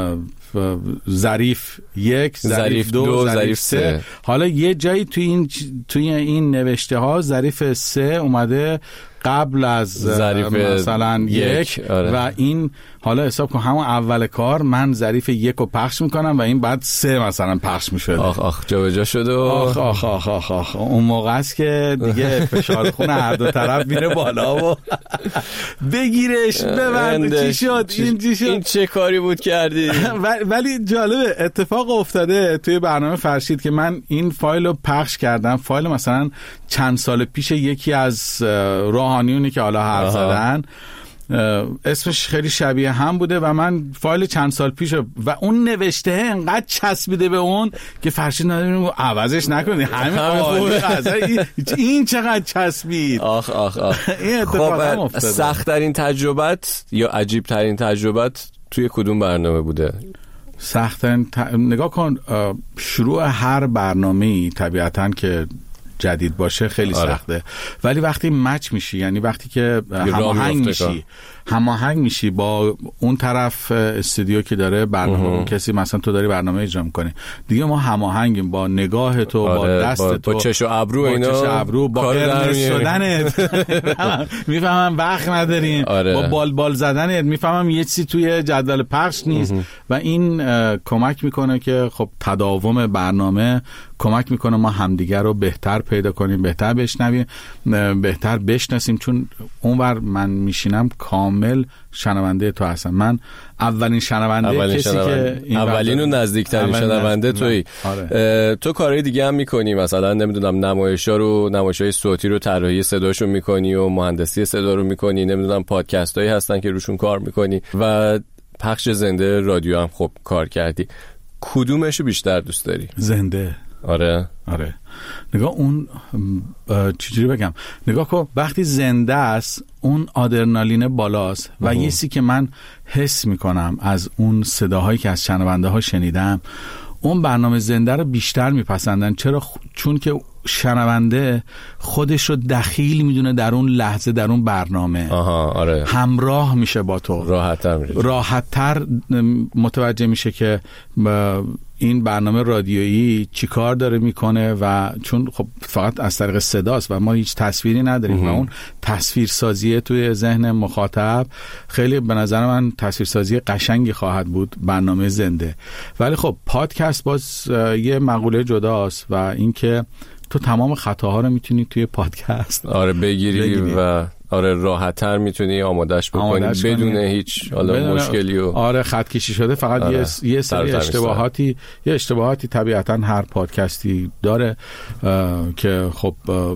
ظریف 1 ظریف 2 ظریف 3. حالا یه جایی توی این نوشته ها ظریف 3 اومده قبل از مثلا یک و این حالا حساب کن همون اول کار من ظریف 1 رو پخش میکنم و این بعد 3 مثلا پخش میشده. آخ جابجا شده و آخ اون موقع است که دیگه فشار خون هر دو طرف میره بالا و بگیرش ببند. چی شد این چه کاری بود کردی؟ ولی جالبه اتفاق افتاده توی برنامه فرشید که من این فایل رو پخش کردم. فایل مثلا چند سال پیش یکی از روحانیونی که حالا حرف زدن اسمش خیلی شبیه هم بوده و من فایل چند سال پیش و اون نوشته انقدر چسبیده به اون که فرشید نداریم عوضش نکنی. همین این چقدر چسبید. آخ این اتفاق هم افتاده. سخت‌ترین تجربت یا عجیب‌ترین تجربت توی کدوم برنامه بوده؟ سخت‌ترین نگاه کن، شروع هر برنامه‌ای طبیعتاً که جدید باشه خیلی سخته، ولی وقتی مچ میشی، یعنی وقتی که هماهنگ میشی با اون طرف استودیو که داره برنامه، اون کسی مثلا تو داری برنامه اجرا میکنی دیگه، ما هماهنگیم با نگاه تو، با دست تو، با چش و ابرو، اینا با قرمز شدنت میفهمم وقت نداریم، با بال زدنت میفهمم یه چیزی توی جدول پخش نیست و این کمک میکنه که خب تداوم برنامه کمک میکنه ما همدیگر رو بهتر پیدا کنیم، بهتر بشنویم، بهتر بشناسیم. چون اونور من میشینم کامل شنونده تو هستم. من اولین شنونده کسی که اولین و نزدیکترین شنونده تویی. تو کارهای دیگه هم میکنی، مثلا نمیدونم نمایش‌های صوتی رو طراحی صداشو میکنی و مهندسی صدا رو میکنی، نمیدونم پادکستایی هستن که روشون کار میکنی و پخش زنده رادیو هم خب کار کردی. کدومشو بیشتر دوست داری؟ زنده. آره نگاه اون چجوری بگم، نگاه کن وقتی زنده است اون آدرنالین بالاست و یه چیزی که من حس میکنم از اون صداهایی که از شنونده ها شنیدم، اون برنامه زنده رو بیشتر میپسندن. چرا؟ چون که شنونده خودش رو دخیل میدونه در اون لحظه، در اون برنامه. همراه میشه با تو، راحت‌تر متوجه میشه که این برنامه رادیویی چی کار داره میکنه و چون خب فقط از طریق صداست و ما هیچ تصویری نداریم و اون تصویرسازی توی ذهن مخاطب خیلی به نظر من تصویرسازی قشنگی خواهد بود برنامه زنده. ولی خب پادکست باز یه مقوله جداست و اینکه تو تمام خطاها رو میتونی توی پادکست بگیری و راحت‌تر میتونی آمادش بکنی بدون هیچ مشکلی و خط کشی شده. فقط یه سری اشتباهاتی طبیعتاً هر پادکستی داره که خب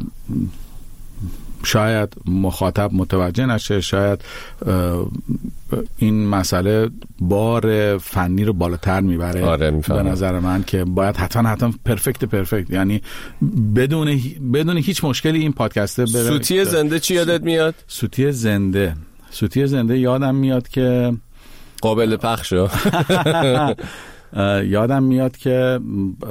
شاید مخاطب متوجه نشه، شاید این مسئله بار فنی رو بالاتر میبره. به نظر من که باید حتما پرفکت، یعنی بدون هیچ مشکلی این پادکسته بره. سوتی زنده چی یادت میاد؟ سوتی زنده یادم میاد که قابل پخشه. یادم میاد که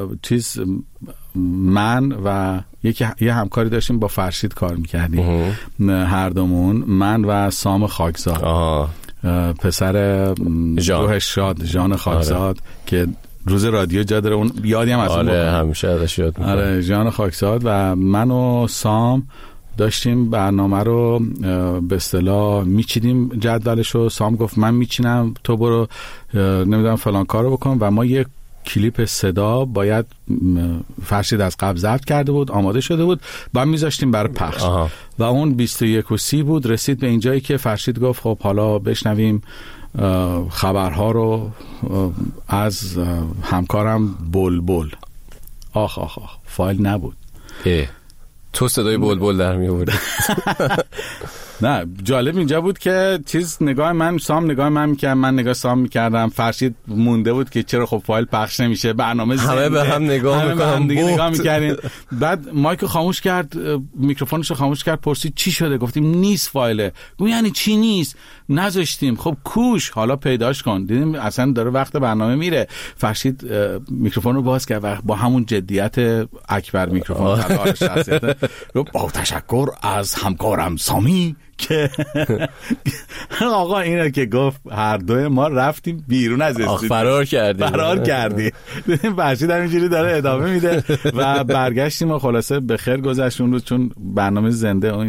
من و یه همکاری داشتیم با فرشید کار میکردیم، هر دومون، من و سام خاکزاد، پسر روح شاد ژان خاکزاد که روز رادیو جا داره، اون یادی هم از اون همیشه ازش یاد میکنم. ژان خاکزاد و من و سام داشتیم برنامه رو به اصطلاح میچیدیم جدولشو. سام گفت من میچینم، تو برو نمیدونم فلان کارو بکن و ما یک کلیپ صدا باید فرشید از قبل ضبط کرده بود، آماده شده بود، بعد میذاشتیم برای پخش و اون 21:30 بود. رسید به اینجایی که فرشید گفت خب حالا بشنویم خبرها رو از همکارم بلبل. آخ فایل نبود. تو صدای بلبل در می آوردی. نه جالب اینجا بود که سام نگاه من میکرد، من نگاه سام میکردم، فرشید مونده بود که چرا خب فایل پخش نمیشه، برنامه زنده، همه به هم نگاه میکردیم. بعد مایک خاموش کرد، میکروفونش رو خاموش کرد، پرسید چی شده؟ گفتیم نیست فایله. گفت یعنی چی نیست؟ نذاشتیم. خب کوش، حالا پیداش کن. دیدیم اصلا داره وقت برنامه میره. فرشید میکروفون رو باز کرد و با همون جدیت اکبر میکروفون با تشکر از همکارم سامی که آقا اینه که گفت هر دوی ما رفتیم بیرون از استودیو، فرار کردیم. فرشید همینجوری داره ادامه میده و برگشتیم و خلاصه به خیر گذشت اون روز، چون برنامه زنده اون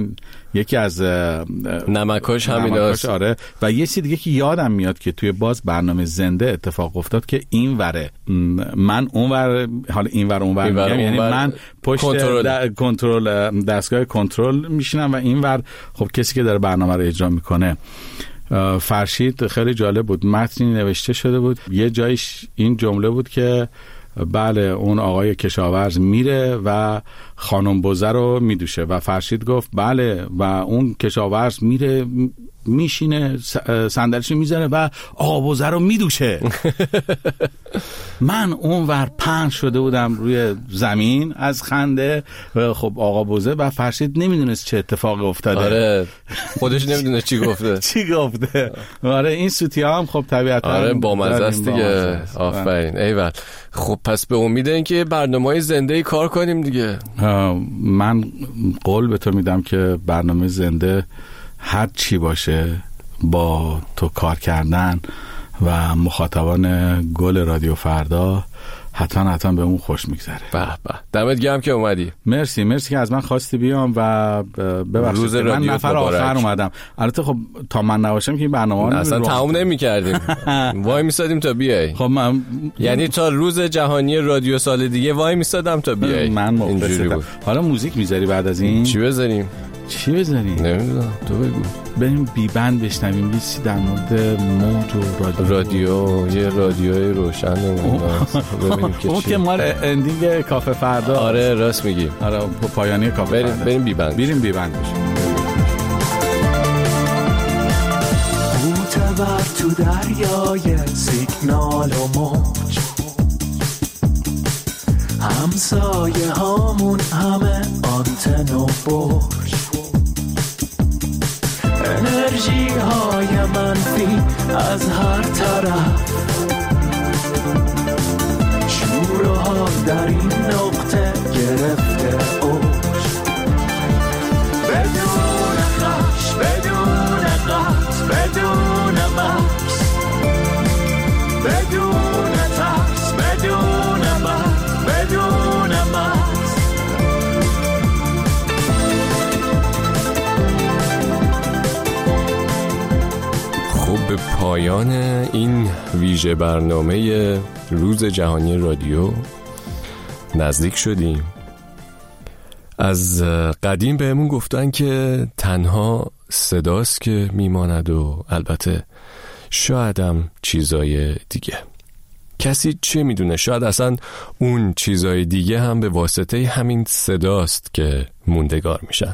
یکی از نمکاش همیناست. آره. و یه چیز دیگه که یادم میاد که توی باز برنامه زنده اتفاق افتاد که این وره من اون ور، حالا این ور اون ور میگم، یعنی من پشت کنترل دستگاه کنترل میشینم و این ور خب کسی که داره برنامه رو اجرا میکنه. فرشید خیلی جالب بود، متنی نوشته شده بود، یه جایش این جمله بود که بله اون آقای کشاورز میره و خانم بوزه رو میدوشه و فرشید گفت بله و اون کشاورز میره میشینه صندلیشو میزنه و آقا بوزه رو میدوشه. من اون ور پهن شده بودم روی زمین از خنده. خب آقا بوزه و فرشید نمیدونست چه اتفاقی افتاده. آره خودش نمیدونه چی گفته. آره این سوتی هم خب طبیعتا آره با مزه است دیگه. آفرین ایول. خب پس به امید اینکه برنامه‌های زنده کار کنیم دیگه. من قول به تو میدم که برنامه زنده هر چی باشه با تو کار کردن و مخاطبان گل رادیو فردا حتما به اون خوش میگذره. به به دمت گرم که اومدی. مرسی که از من خواستی بیام و ببخشید من نفر آخر اومدم. البته خب تا من نباشم که این برنامه اصلا تموم نمی‌کردیم. وای میسادیم تا بیای. خب من یعنی تا روز جهانی رادیو سال دیگه وای میسادم تا بیای. من مخلصم. حالا موزیک میذاری بعد از این؟ چی بذاریم؟ نمیدونم تو بگو. بریم بی بند بشنویم یه چیزی در مورد موج و رادیو یه رادیوی روشن ببینیم که اون که مال اندینگ کافه فردا. آره راست میگی. آره پایانی کافه فردا. بریم بی بند بشیم. معتبر تو دریای سیگنال و موج، همسایه هامون همه آنتن و برج، انرژی های منفی از هر طرف، شور و حال در این نقطه گرفته اوج، بدون خش، بدون قطع، بدون مکس، بدون ترس، بدون مرگ، بدون مکس. خب به پایان این ویژه برنامه روز جهانی رادیو نزدیک شدیم. از قدیم بهمون گفتن که تنها صداست که میماند و البته شایدم چیزای دیگه. کسی چه میدونه، شاید اصلا اون چیزای دیگه هم به واسطه همین صداست که موندگار میشن.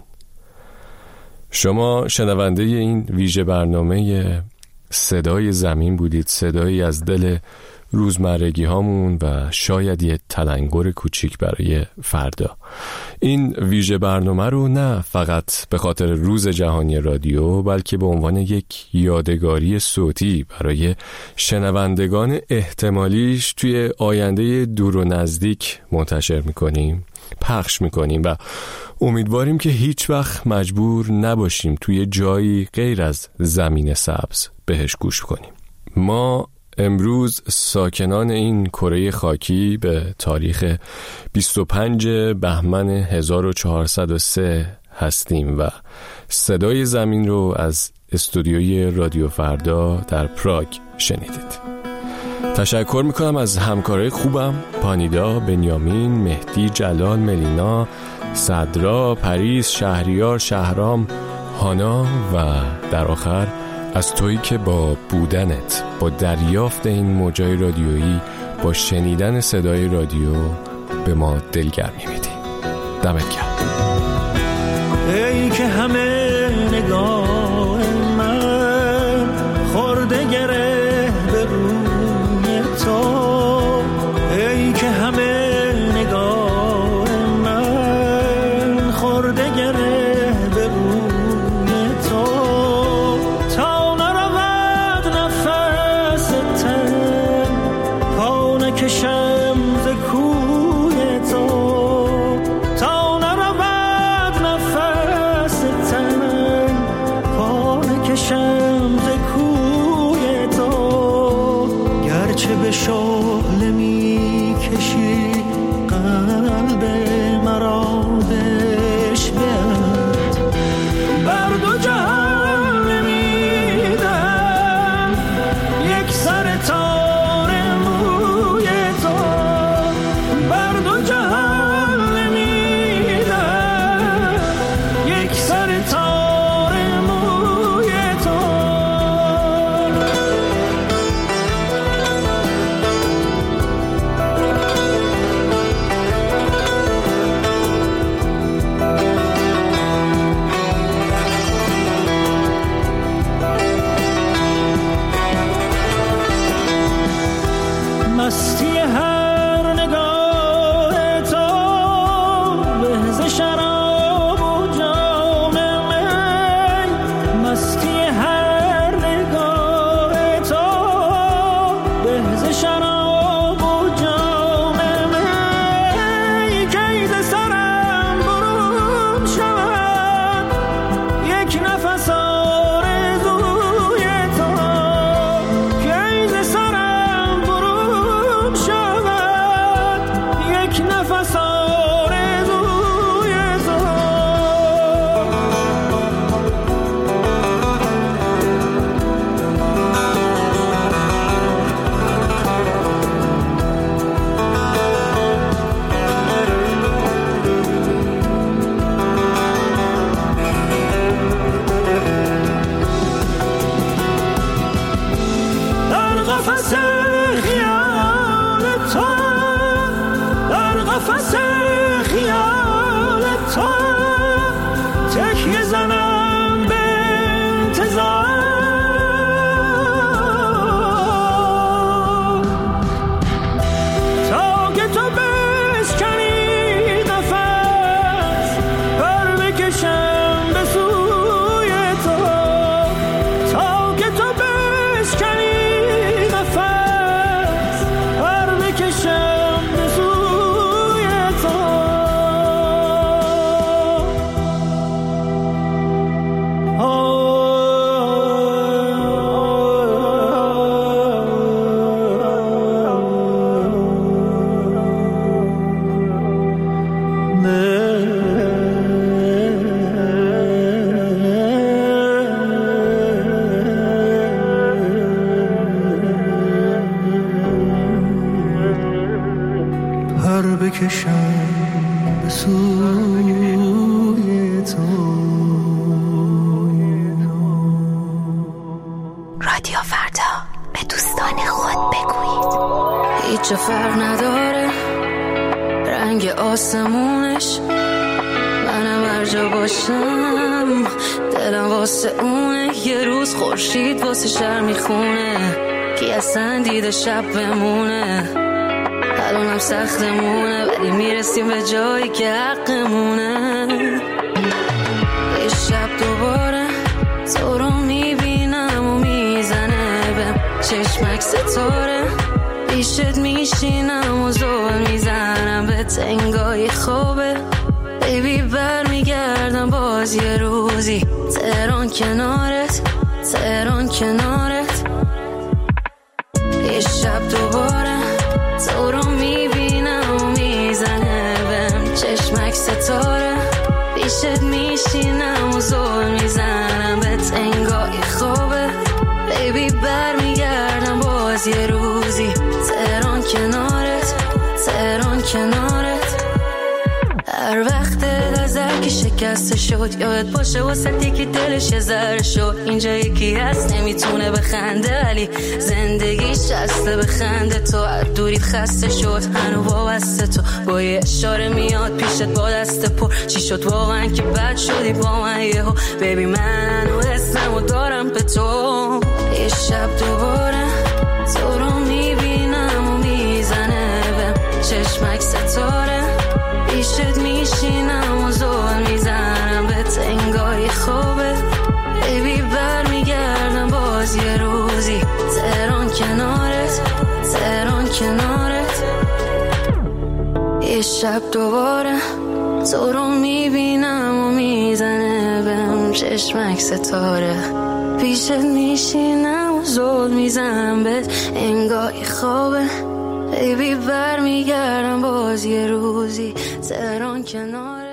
شما شنونده این ویژه برنامه صدای زمین بودید، صدایی از دل روزمرگی هامون و شاید یه تلنگر کوچیک برای فردا. این ویژه برنامه رو نه فقط به خاطر روز جهانی رادیو بلکه به عنوان یک یادگاری صوتی برای شنوندگان احتمالیش توی آینده دور و نزدیک منتشر میکنیم، پخش میکنیم و امیدواریم که هیچ وقت مجبور نباشیم توی جایی غیر از زمین سبز بهش گوش کنیم. ما امروز ساکنان این کره خاکی به تاریخ 25 بهمن 1403 هستیم و صدای زمین رو از استودیوی رادیو فردا در پراگ شنیدید. تشکر میکنم از همکارای خوبم، پانیدا، بنیامین، مهدی، جلال، ملینا، صدرا، پریس، شهریار، شهرام، هانا و در آخر از تویی که با بودنت، با دریافت این موجای رادیویی، با شنیدن صدای رادیو به ما دلگرمی میدی. دمت گرم. ای که همه نگاه من خورده گره به روی تو، ای که همه نگاه من خورده گره به روی تو، تا نرود نفس تن پا نکشم ز کوی تو، تا نرود قفس خیال تو تکیه زنم به انتظار تا که تو بشکنی قفس پر بکشم به سوی تو تا که تو بشکنی قفس پر بکشم به سوی تو پر بکشم به سوی تو. رادیو فردا به دوستان خود بگویید هیچ فرق نداره رنگ آسمونش، منم هر جا باشم دلم واسه اونه. یه روز خورشید واسه شهر میخونه، کی اصلا دیده شب بمونه. الانم سختمونه ولی میرسیم به جایی که حقمونه. یه شب دوباره تو رو میبینم و میزنه به چشمک ستاره، پیشت میشینم و زول میزنم به تنگای خوبه. بیبی برمیگردم باز یه روزی تهران کنارت، تهران کنارت. یه شب دوباره تو رو میبینم و میزنه بهم چشمک ستاره، پیشت میشینم و زول میزنم به تنگای خوبه. بیبی برمیگردم باز یه روزی تهران کنارت، تهران کنارت. هر وقت نظر که شکسته شد یاد باشه واسه که دلش یه ذره شد. اینجا یکی هست نمیتونه بخنده ولی زندگیش اصله بخنده. تو از دوریت خسته شد هنو وابسته تو، با یه اشاره میاد پیشت با دست پر. چی شد واقعا که بد شدی با من یهو؟ بیبی من و اسممو دارم به تو. یه شب دوباره تو رو میبینم و میزنه به چشمک ستاره، پیشت میشینم و زول میزنم به تنگای خوبه. بیبی برمیگردم باز یه روزی تهران کنارت، تهران کنارت. یه شب دوباره تو رو میبینم و میزنه بهم چشمک ستاره، پیشت میشینم و زول میزنم به تنگای خوبه. بیبی برمیگردم باز یه روزی تهران کنار